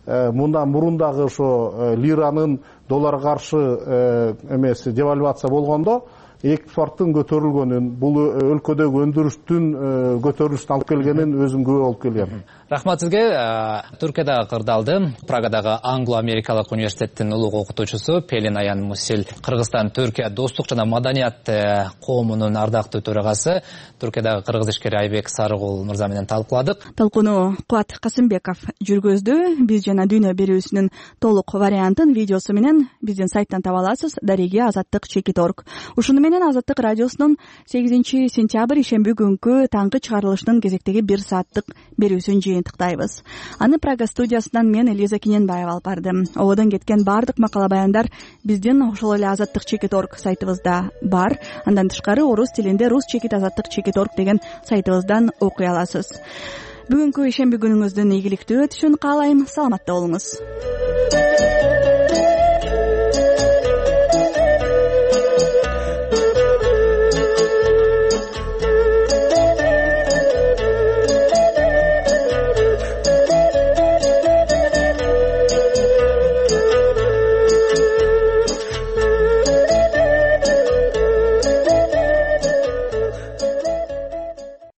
Speaker 9: ошо лиранын долларга каршы эмеси девальвация болгондо экспорттун көтөрүлгөнүн, бул өлкөдөгү өндүрүштүн көтөрүлүшүнө алып келгенин өзүм күбө болуп келгем.
Speaker 13: Рахмат сизге. Түркиядагы кырдаалды Прагадағы Англо-Америкалык университеттин улуг окутуучусу Пелин Аян Мусил, Кыргызстан Түркия достук жана маданият коомунун ардактуу төрагасы, Түркиядагы кыргыз ишкери Айбек Сарыгул мырза менен талкууладык.
Speaker 1: Талкууну Кубат Касымбеков жүргөздү. Биз жана дүйнө берүүсүнүн толук вариантын видеосу менен биздин сайттан таба аласыз. Дареги Азаттык.org. Ушуну менен Азаттык радиосунун 8 сентябрь ишемби күнкү таңкы чыгарылыштын кезектеги 1 сааттык берүүсүн жыйынтыктайбыз. Аны Прага студиясынан мен Элиза Киненбаева алып бардым. Ободон кеткен бардык макала баяндар биздин ошол эле Азаттык.org сайтыбызда бар. Андан тышкары орус тилинде rus.azattyk.org деген сайтыбыздан окуй аласыз. Бүгүнкү ишемби күнүңүздүн ийгиликтүү өтүшүн каалайм. Саламатта болуңуз.